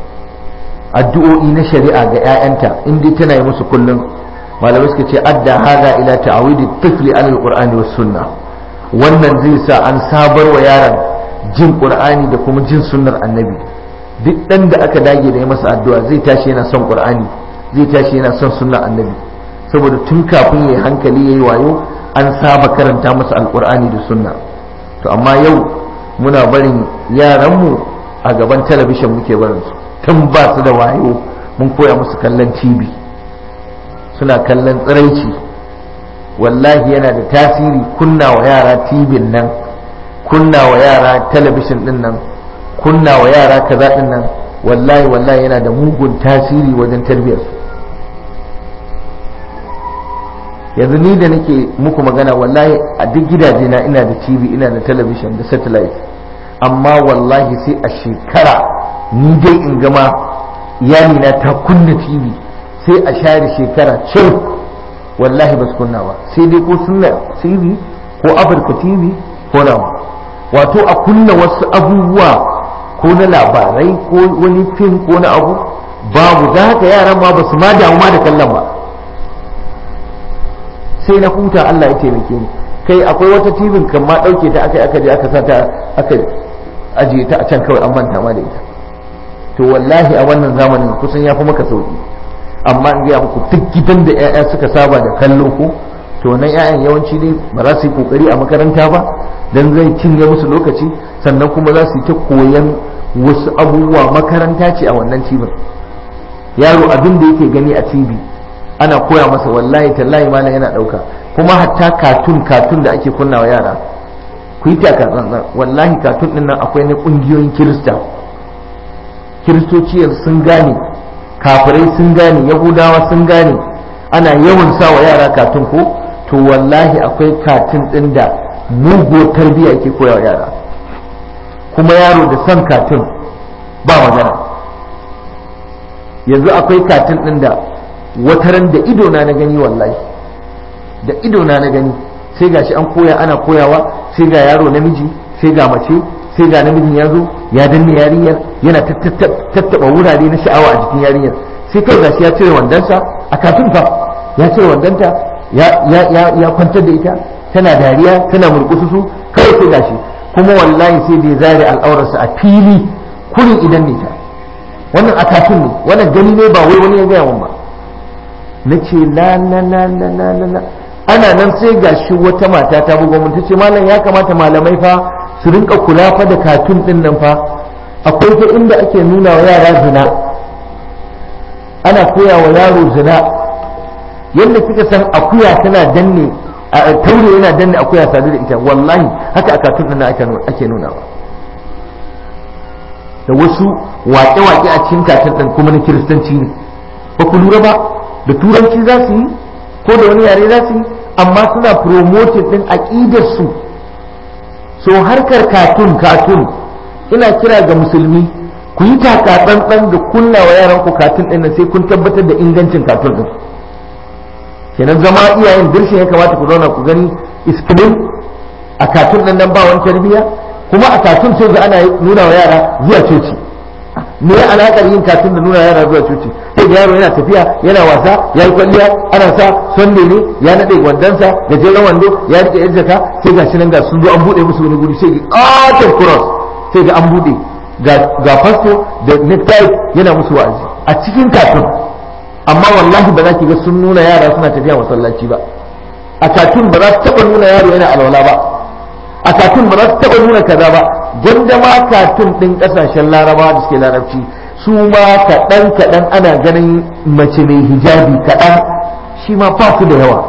Speaker 1: addu'o'i na shari'a ga ƴaƴanta, in dai tana yi musu kullum, malamai suka ce adda hada ila ta'awidi tifli ala al-qur'ani was sunnah. Wannan zai sa an sabar wa yaron jin qur'ani da kuma jin sunnar annabi. Duk dan da aka dage da yi masa addu'a zai tashi yana son qur'ani, zai tashi yana son sunnar annabi, saboda tun kafin yayi hankali yayi wayo an saba karanta masa alqur'ani da sunna. To amma yau muna barin yaranmu a gaban talabishin, muke barin su tun ba su da wayo, mun koya musu kallon TV, suna kallon tsiraici. Wallahi yana da tasiri kunna wa yara TV nan, kunna wa yara talabishin din nan, kunna wa yara kaza din nan, wallahi yana da mugun tasiri wajen tarbiyyarsu. Yanzu ni da nake muku magana, wallahi a duk gidaje na ina da TV, ina da talabishin da satellite, amma wallahi sai a shekara ni dai in gama iyalina ta kunna TV, sai a share shekara cin wallahi ba su kunna ba, sai dai ko sunna TV ko Afirka TV ko nawa, wato a kunna wasu abubuwa ko na labarai ko wani fim ko na abu babu. da haka yaran ma ba su ma damu ma da kallon ba, sai na huta. Allah ya taimake ni. Kai akwai wata TV kan ma dauke ta aka je aka sata aka ajiye ta a can kawai, an manta ma da ita. To wallahi a wannan zamanin kusan ya fi maka sauki. amma in gaya muku duk gidan da 'ya'ya suka saba da kallo ko to nan 'ya'yan yawanci ne ba za su yi kokari a makaranta ba dan zai cinye musu lokaci, sannan kuma za su yi ta koyan wasu abubuwa. Makaranta ce a wannan tibin, yaro abin da yake gani a tv ana koya masa, wallahi tallahi malam yana dauka. Kuma hatta katun da ake kunnawa yara, ku yi taka tsantsan, wallahi katun din nan akwai na kungiyoyin kiristoci sun gane, kafirai sun gane, yahudawa sun gane, ana yawan sa wa yara katun ko to wallahi akwai katun din da muguwar tarbiyya ke koya wa yara, kuma yaro da son katun ba magana. Yanzu akwai katun din da wataran da idona na gani, wallahi da idona na gani, sai gashi an koya, ana koyawa, sai ga yaro namiji, sai ga mace, sai ga namijin ya zo ya danne yarinyar, yana tattaba wurare na sha'awa a jikin yarinyar, sai kai gashi ya cire wandonsa a katun fa, ya cire wandonta ya kwantar da ita, tana dariya, tana murkusu kawai sai gashi, kuma wallahi sai da ya zare al'aurarsa a fili kurin idan ne ta. Wannan a katun ne, wannan gani ne ba wai wani ya gaya ba. Na ce la ana nan sai gashi wata mata ta bugo mun tace malam ya kamata malamai fa su rinka kula fa da katun din nan fa, akwai ta inda ake nuna wa yara zina, ana koya wa yaro zina, yadda kika san akuya tana danne taure yana danne akuya sadu da ita, wallahi haka a katun din nan ake nunawa. Da wasu waƙe-waƙe a cikin katun din kuma na kiristanci ne, ba ku lura ba, da turanci za su yi ko da wani yare za su yi, amma suna promoting din aqidar su. So harkar katun ina kira ga musulmi, ku yi taka tsantsan da kullawa yaran ku katun din nan sai kun tabbatar da ingancin katun din. Kenan zama iyayen dirshin ya kamata ku zauna ku gani iskilin a katun din nan ba wani tarbiyya, kuma a katun sai ga ana nuna wa yara zuwa coci. Me ya alaƙar yin katun da nuna yara zuwa coci? Sai da yaro yana tafiya yana wasa, ya yi kwalliya, ana sa sonde ne, ya naɗe wandonsa gajeren wando, ya rike yan jaka, sai ga shi nan ga sun zo an buɗe musu wani guri, sai ga ƙaton cross, sai ga an buɗe ga fasto da necktie yana musu wa'azi a cikin katun. Amma wallahi ba za ki ga sun nuna yara suna tafiya masallaci ba. A katun ba za su taɓa nuna yaro yana alwala ba, a katun ba za su taɓa nuna kaza ba. Gwanda ma katun ɗin ƙasashen larabawa da suke larabci, su ma kaɗan ana ganin mace mai hijabi kaɗan, shi ma ba su da yawa.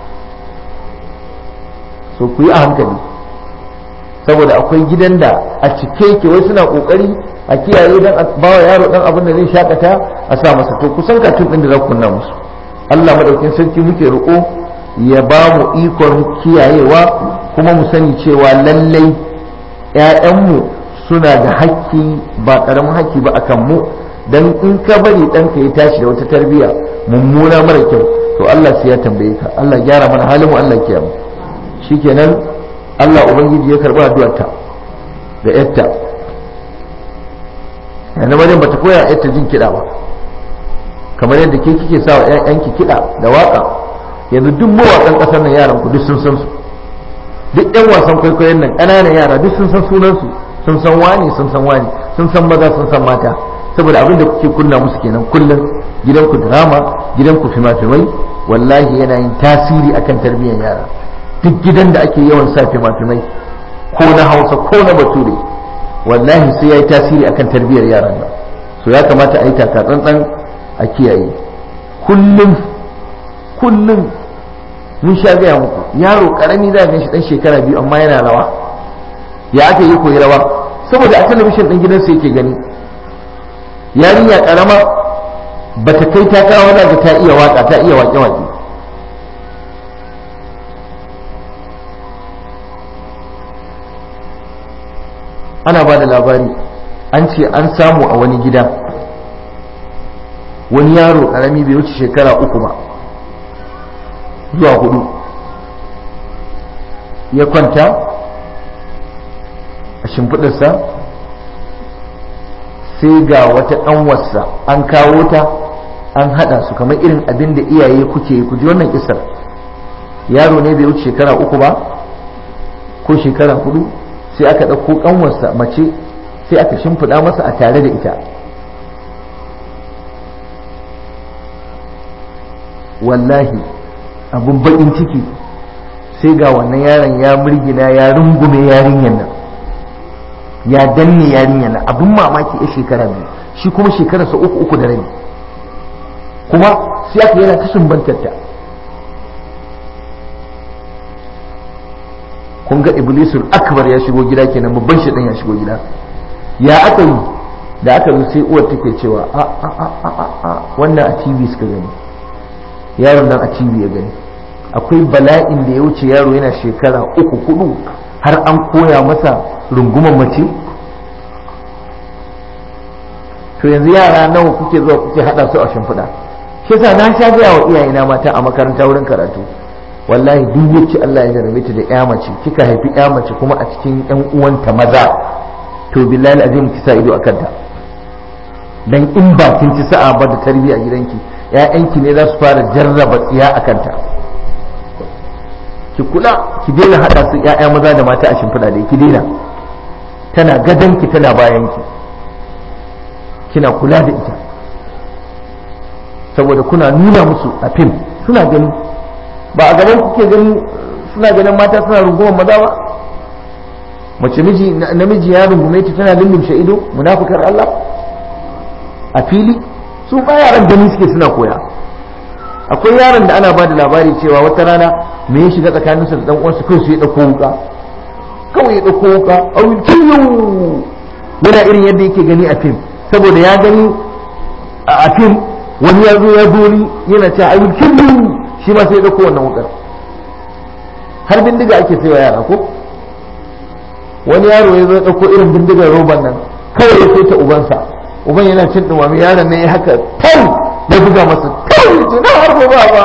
Speaker 1: So ku yi a hankali, saboda akwai gidan da a cike ke wai suna ƙoƙari a kiyaye dan a bawa yaro ɗan abin da zai shakata a sa masa. To kusan katun ɗin da za ku kunna musu, Allah madaukin sarki muke roƙo ya ba mu ikon kiyayewa, kuma mu sani cewa lallai ‘ya'yanmu suna da hakki, ba ƙaramin hakki ba akan mu, don in ka bari ɗanka ya tashi da wata tarbiyya mummuna mara kyau, to Allah sai ya tambaye ka. Allah gyara mana halin mu, Allah kiyamu. Shikenan Allah ubangiji ya karɓi addu'arta da ‘yarta. Yana Maryam bata koya ‘yarta jin kiɗa ba, kamar yadda ke kike sa wa ‘ya'yanki kiɗa da waƙa. Yanzu duk mawaƙan ƙasar nan yaran ku duk sun san su, duk yan wasan kwaikwayon nan ƙananan yara duk sun san sunansu, sun san wani, sun san wani, sun san maza, sun san mata, saboda abin da kuke kunna musu kenan kullum. Gidanku drama, gidanku fima-fimai, wallahi yana yin tasiri akan tarbiyyar yara. Duk gidan da ake yawan sa fima-fimai ko na Hausa ko na Bature, wallahi sai ya yi tasiri akan tarbiyyar yaran nan. So ya kamata a yi taka tsantsan, a kiyaye. Kullum mun sha gaya muku, yaro karami za a shi dan shekara 2 amma yana rawa. Ya aka yi koyi rawa? Saboda a talabishin ɗin gidansa yake gani. Yarinya karama ba ta kai ta kawo ga ta iya waka, ta iya waƙe-waƙe. Ana ba da labari, an ce an samu a wani gida wani yaro karami bai wuce shekara 3 ba zuwa 4, ya kwanta a shimfiɗarsa, sai ga wata ƙanwarsa an kawo ta an haɗa su kamar irin abin da iyaye kuke yi. Ku ji wannan kisar, yaro ne bai wuce shekara 3 ba ko shekara 4, sai aka ɗauko ƙanwarsa mace sai aka shimfiɗa masa a tare da ita. wallahi abun bakin ciki sai ga wannan yaron ya murgina ya rungume yarinyar nan ya danne yarinyar nan, abun mamaki ya shekara biyu, shi kuma shekararsa uku da rabi, kuma sai aka yana ta sumbantar ta. kun ga iblisul akbar ya shigo gida kenan, babban shedan ya shigo gida. Ya aka yi da aka zo sai uwar take cewa wannan a TV suka gani, yaron nan a TV ya gani. Akwai bala'in da ya wuce yaro yana shekara 3-4 har an koya masa runguman mace? To yanzu yara nawa kuke zuwa kuke hada su a shimfiɗa? Shi yasa na sha gaya wa iyayena mata a makaranta wurin karatu, wallahi duk wacce Allah ya jarabe ta da ƴa mace, kika haifi ƴa mace kuma a cikin ƴan uwanta maza, to billahi azim ki sa ido akan ta. Dan in ba kin ci sa'a ba da tarbiyya a gidanki, ƴaƴanki ne za su fara jarraba tsiya akan ta. Ki kula, ki daina hada su ƴaƴa maza da mata a shimfiɗa dai, ki daina. Tana gadanki tana bayanki, kina kula da ita, saboda kuna nuna musu a fim suna gani, ba a gaban kuke gani suna ganin mata suna rungumar maza ba. Mace namiji ya rungume ta tana lullumshe ido, munafukar Allah a fili. Su ba yaran gani suke suna koya. Akwai yaron da ana ba da labari cewa wata rana me ya shiga tsakaninsa da dan uwansa, kai su ya dauko wuka, kawai ya dauko wuka a wuciyu, yana irin yadda yake gani a fim, saboda ya gani a fim wani ya zo ya dori yana cewa I will kill you, shi ma sai ya dauko wannan wukar. Har bindiga ake saiwa yara ko? Wani yaro ya zo ya dauko irin bindigar roban nan, kawai ya sai ta ubansa, uban yana cin dumami, yaron ne ya haka tau ya buga masa tau, ya ce na harbo ba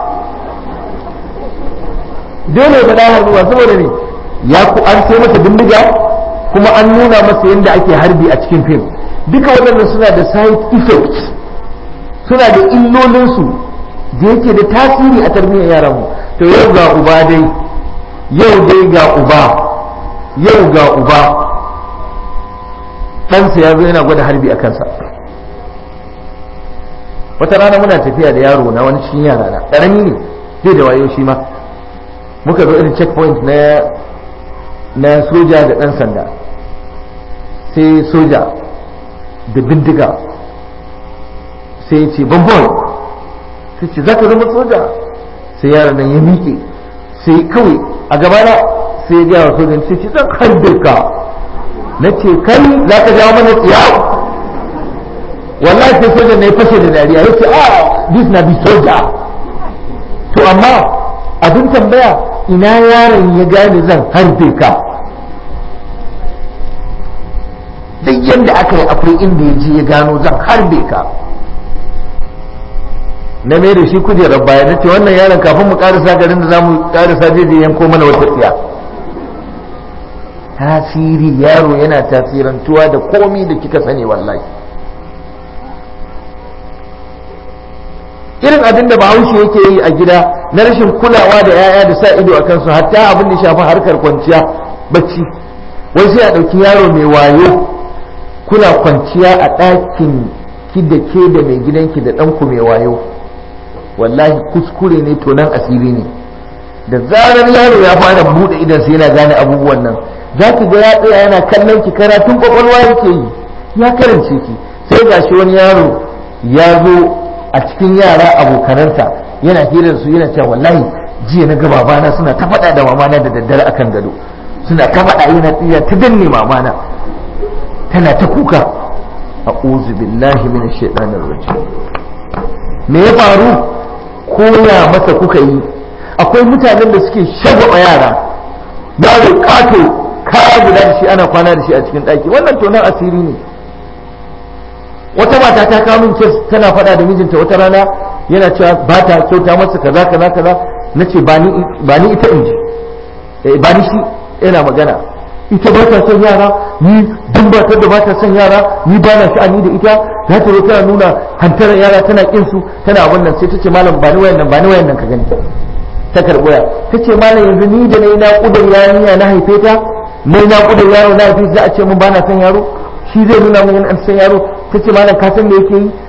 Speaker 1: dole ba da harbo ba, saboda ne ya ku an sai masa bindiga kuma an nuna masa yadda ake harbi a cikin fim. Duka waɗannan suna da side effects, suna da illolinsu da yake da tasiri a tarbiyyar yaranmu. To yau ga uba dai, yau ga uba ɗansa ya zo yana gwada harbi a kansa. Wata rana muna tafiya da yaro na, wani cikin yara na ƙarami ne, zai da wayo shi ma, muka zo irin checkpoint na soja da ɗan sanda, sai soja da bindiga sai ya ce bambam, sai ce za ka zama soja? Sai yaron nan ya miƙe, sai kawai a gabana sai ya gaya wa sojan, sai ce zan harbe ka. Na ce kai za ka jawo mana tsiya? Wallahi sai sojan na ya fashe da dariya, ya ce this na bi soja. To amma abin tambaya, ina yaron ya gane zan harbe ka? Duk yadda aka yi akwai inda ya je ya gano zan harbe ka. Na mai da shi kujerar baya, na ce wannan yaron kafin mu karisa garin da za mu karisa zai yanko mana wata tsiya. Tasiri, yaro yana tasirantuwa da komi da kika sani wallahi. Irin abin da Bahaushe yake yi a gida na rashin kulawa da 'ya'ya da sa ido a kansu, hatta abin da shafi harkar kwanciya bacci, wai sai a ɗauki yaro mai wayo, kuna kwanciya a ɗakin ki da ke da mai gidanki da ɗanku mai wayo, wallahi kuskure ne, tonan asiri ne. Da zarar yaro ya fara buɗe idan sai yana gane abubuwan nan, za ki ga ya tsaya yana kallon ki, karatun kwakwalwa yake yi, ya karance ki. Sai gashi wani yaro ya zo a cikin yara abokanansa yana hirar su, yana cewa wallahi jiya na ga babana suna ta faɗa da mamana da daddare akan gado, suna ta faɗa, yana tsiya ta danne mamana tana ta kuka. A'udhu billahi minash shaitanir rajim. Me ya faru? Koya masa kuka yi. Akwai mutanen da suke shagwaba yara, yaro kato kaya guda da shi, ana kwana da shi a cikin ɗaki, wannan tonan asiri ne. Wata mata ta kawo min kes, tana faɗa da mijinta wata rana, yana cewa ba ta kyauta masa kaza. Na ce ba ni ita in ji, ba ni shi, yana magana. Ita ba ta son yara, ni duk matar da ba ta son yara, ni ba na sha'ani da ita, za ta zo tana nuna hantarar yara, tana kin su, tana wannan. Sai ta ce malam ba ni wayan nan ka gani. Ta karɓo ya, ta ce malam yanzu ni da na yi naƙudar yarinya na haife ta, na yi naƙudar yaro na haife, za a ce mun ba na son yaro? Shi zai nuna mun yana son yaro? Ta ce malam ka san me yake yi?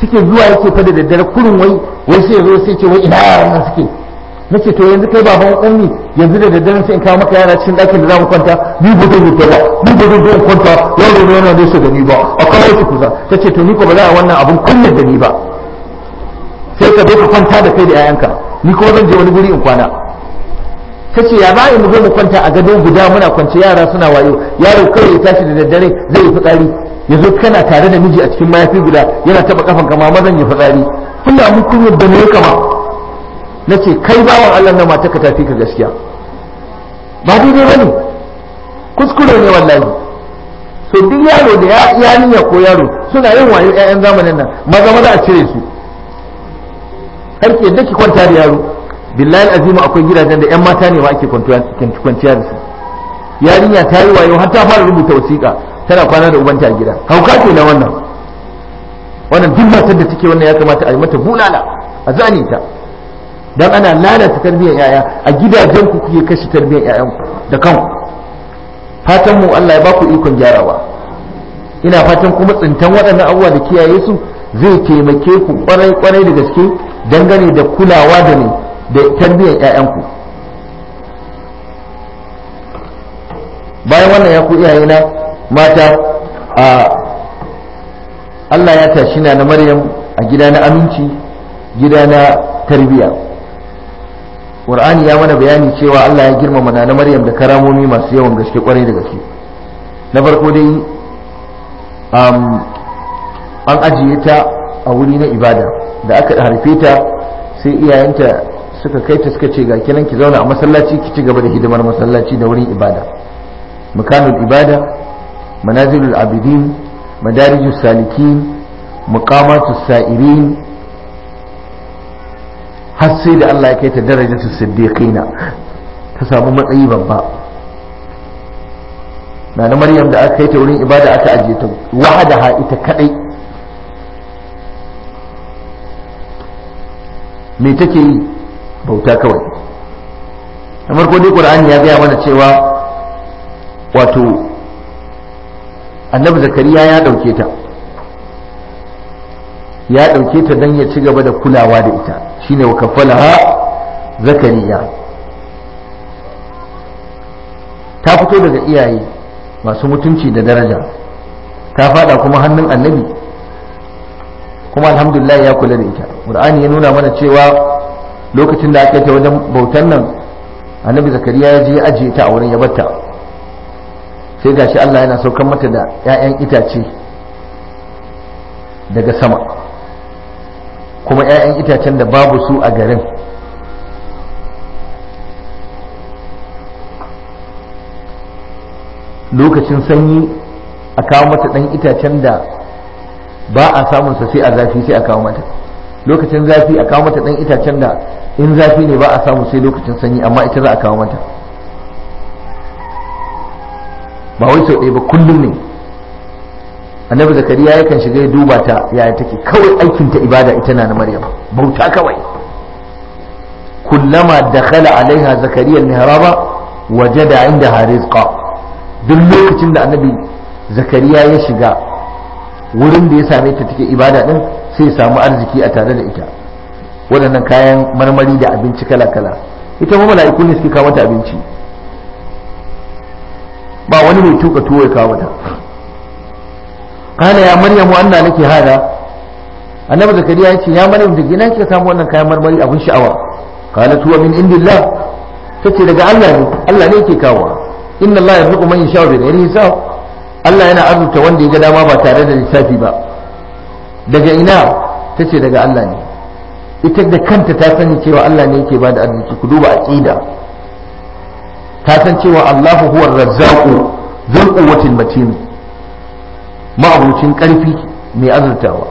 Speaker 1: suke zuwa yake fa da daddare kurun wai sai ya zo sai ce wai ina yaran nan suke. nace to yanzu kai baban ummi yanzu da daddare sai in kawo maka yara cikin ɗakin da za mu kwanta ni ba zan fita ba ni ba zan zo kwanta yaro ne yana nesa da ni ba a kawo shi kusa tace to ni ko ba za a wannan abun kunyar da ni ba sai ka zo ka kwanta da kai da 'ya'yanka ni ko zan je wani guri in kwana. tace ya za mu zo mu kwanta a gado guda muna kwance yara suna wayo yaro kawai ya tashi da daddare zai yi fitsari ya zo kana tare da miji a cikin mayafi guda yana taba kafan kama mazan ya fitsari kullum mun kunyar da ne kama. na ce kai bawan Allah na mata ka tafi ka gaskiya ba daidai ba ne kuskure ne wallahi. so duk yaro da yarinya ko yaro suna yin wayo 'ya'yan zamanin nan maza a cire su karke da ki kwanta da yaro billahi azimu akwai gidajen da 'yan mata ne ma ake kwanciya da su. yarinya ta yi wayo har ta fara rubuta wasiƙa tana kwana da ubanta a gida hauka ce na wannan duk matar da take wannan ya kamata a yi mata bulala a zane ta dan ana lalata tarbiyyar yaya a gidajen ku kuke kashe tarbiyyar yayan ku da kanku. fatan mu Allah ya ba ku ikon gyarawa. ina fatan kuma tsintan waɗannan abubuwa da kiyaye su zai taimake ku kwarai da gaske dangane da kulawa da ne da tarbiyyar yayan ku. bayan wannan ya ku iyaye na mata Allah ya tashi na Maryam a gida na aminci gida na tarbiyya. Qur'ani ya mana bayani cewa Allah ya girmama na Maryam da karamomi masu yawan gaske kwarai da gaske. Na farko dai an ajiye ta a wuri na ibada da aka harfe ta sai iyayenta suka kai ta suka ce ga kinan ki zauna a masallaci ki ci gaba da hidimar masallaci da wurin ibada. Makanul ibada, manazilul abidin, madarijus salikin, muqamatus sa'irin, har sai da Allah ya kai ta darajatu siddiqina ta samu matsayi babba. na Maryam da aka kai ta wurin ibada aka ajiye ta wahadaha ita kadai. me take yi? bauta kawai. na farko dai Qur'ani ya gaya mana cewa wato annabi Zakariya ya dauke ta don ya ci gaba da kulawa da ita shine wa kafalaha Zakariya. ta fito daga iyaye masu mutunci da daraja ta fada kuma hannun annabi kuma alhamdulillah ya kula da ita. Qur'ani ya nuna mana cewa lokacin da aka yi ta wajen bautan nan annabi Zakariya ya je ajiye ta a wurin ya batta sai gashi Allah yana saukan mata da 'ya'yan itace daga sama kuma 'ya'yan itacen da babu su a garin. lokacin sanyi a kawo mata ɗan itacen da ba a samunsa sai a zafi sai a kawo mata. lokacin zafi a kawo mata ɗan itacen da in zafi ne ba a samu sai lokacin sanyi amma ita za a kawo mata. ba wai sau ɗaya ba kullum ne. annabi Zakariya yakan shiga ya duba ta yaya take kawai aikin ta ibada ita na Maryam bauta kawai. kullama dakhala alaiha Zakariya al-mihraba wajada indaha rizqa. duk lokacin da annabi Zakariya ya shiga wurin da ya same ta take ibada din sai ya samu arziki a tare da ita. waɗannan kayan marmari da abinci kala-kala ita ma mala'iku ne suke kawo mata abinci ba wani mai tuka tuwo ya kawo mata. kana ya Maryam anna laki hada. annabi Zakariya ya ce ya Maryam da gina kika samu wannan kayan marmari abin sha'awa. qalat huwa min indillah. tace daga Allah ne yake kawo. inna Allah yarzuqu man yasha'u bi ghairi hisab. Allah yana arzuta wanda ya ga dama ba tare da lissafi ba. daga ina? tace daga Allah ne. ita da kanta ta sani cewa Allah ne yake bada arziki. ku duba aqida. ta san cewa Allahu huwa ar-razzaqu dhul quwwati matin. ma'abucin karfi mai azurtawa.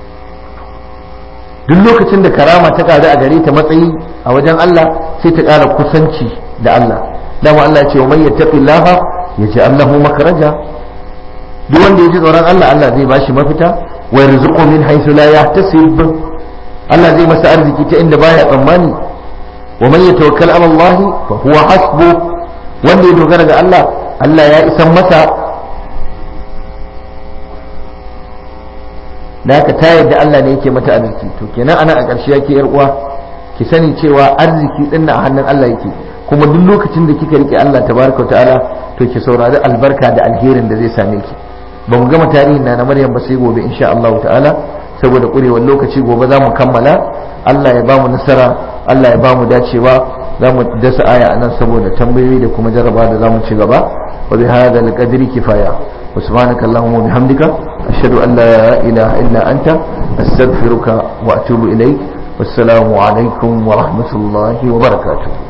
Speaker 1: duk lokacin da karama ta ƙaru a gare ta matsayi a wajen Allah sai ta ƙara kusanci da Allah. dama Allah ya ce wa man yattaqillaha yaj'al lahu makhraja. duk wanda ya ji tsoron Allah Allah zai bashi mafita. wa yarzuqu min haythu la yahtasib. Allah zai masa arziki ta inda baya tsammani. wa man yatawakkal ala Allah fa huwa hasbu. wanda ya dogara ga Allah Allah ya isan masa. da haka ta yadda Allah ne yake mata arziki. To kenan ana a ƙarshe yake yar uwa ki sani cewa arziki din a hannun Allah yake, kuma duk lokacin da kika rike Allah tabaraka wa ta'ala to ki saurari albarka da alherin da zai same ki. ba mu gama tarihin na Maryam ba sai gobe insha Allah ta'ala, saboda kurewar lokaci gobe za mu kammala. Allah ya ba mu nasara, Allah ya ba mu dacewa. za mu dasa aya anan saboda tambayoyi da kuma jarraba da za mu ci gaba. wa bi hadha al-qadri kifaya wa subhanaka allahumma wa bihamdika ashhadu an la ilaha illa anta astaghfiruka wa atubu ilayk. wassalamu alaikum wa rahmatullahi wa barakatuh.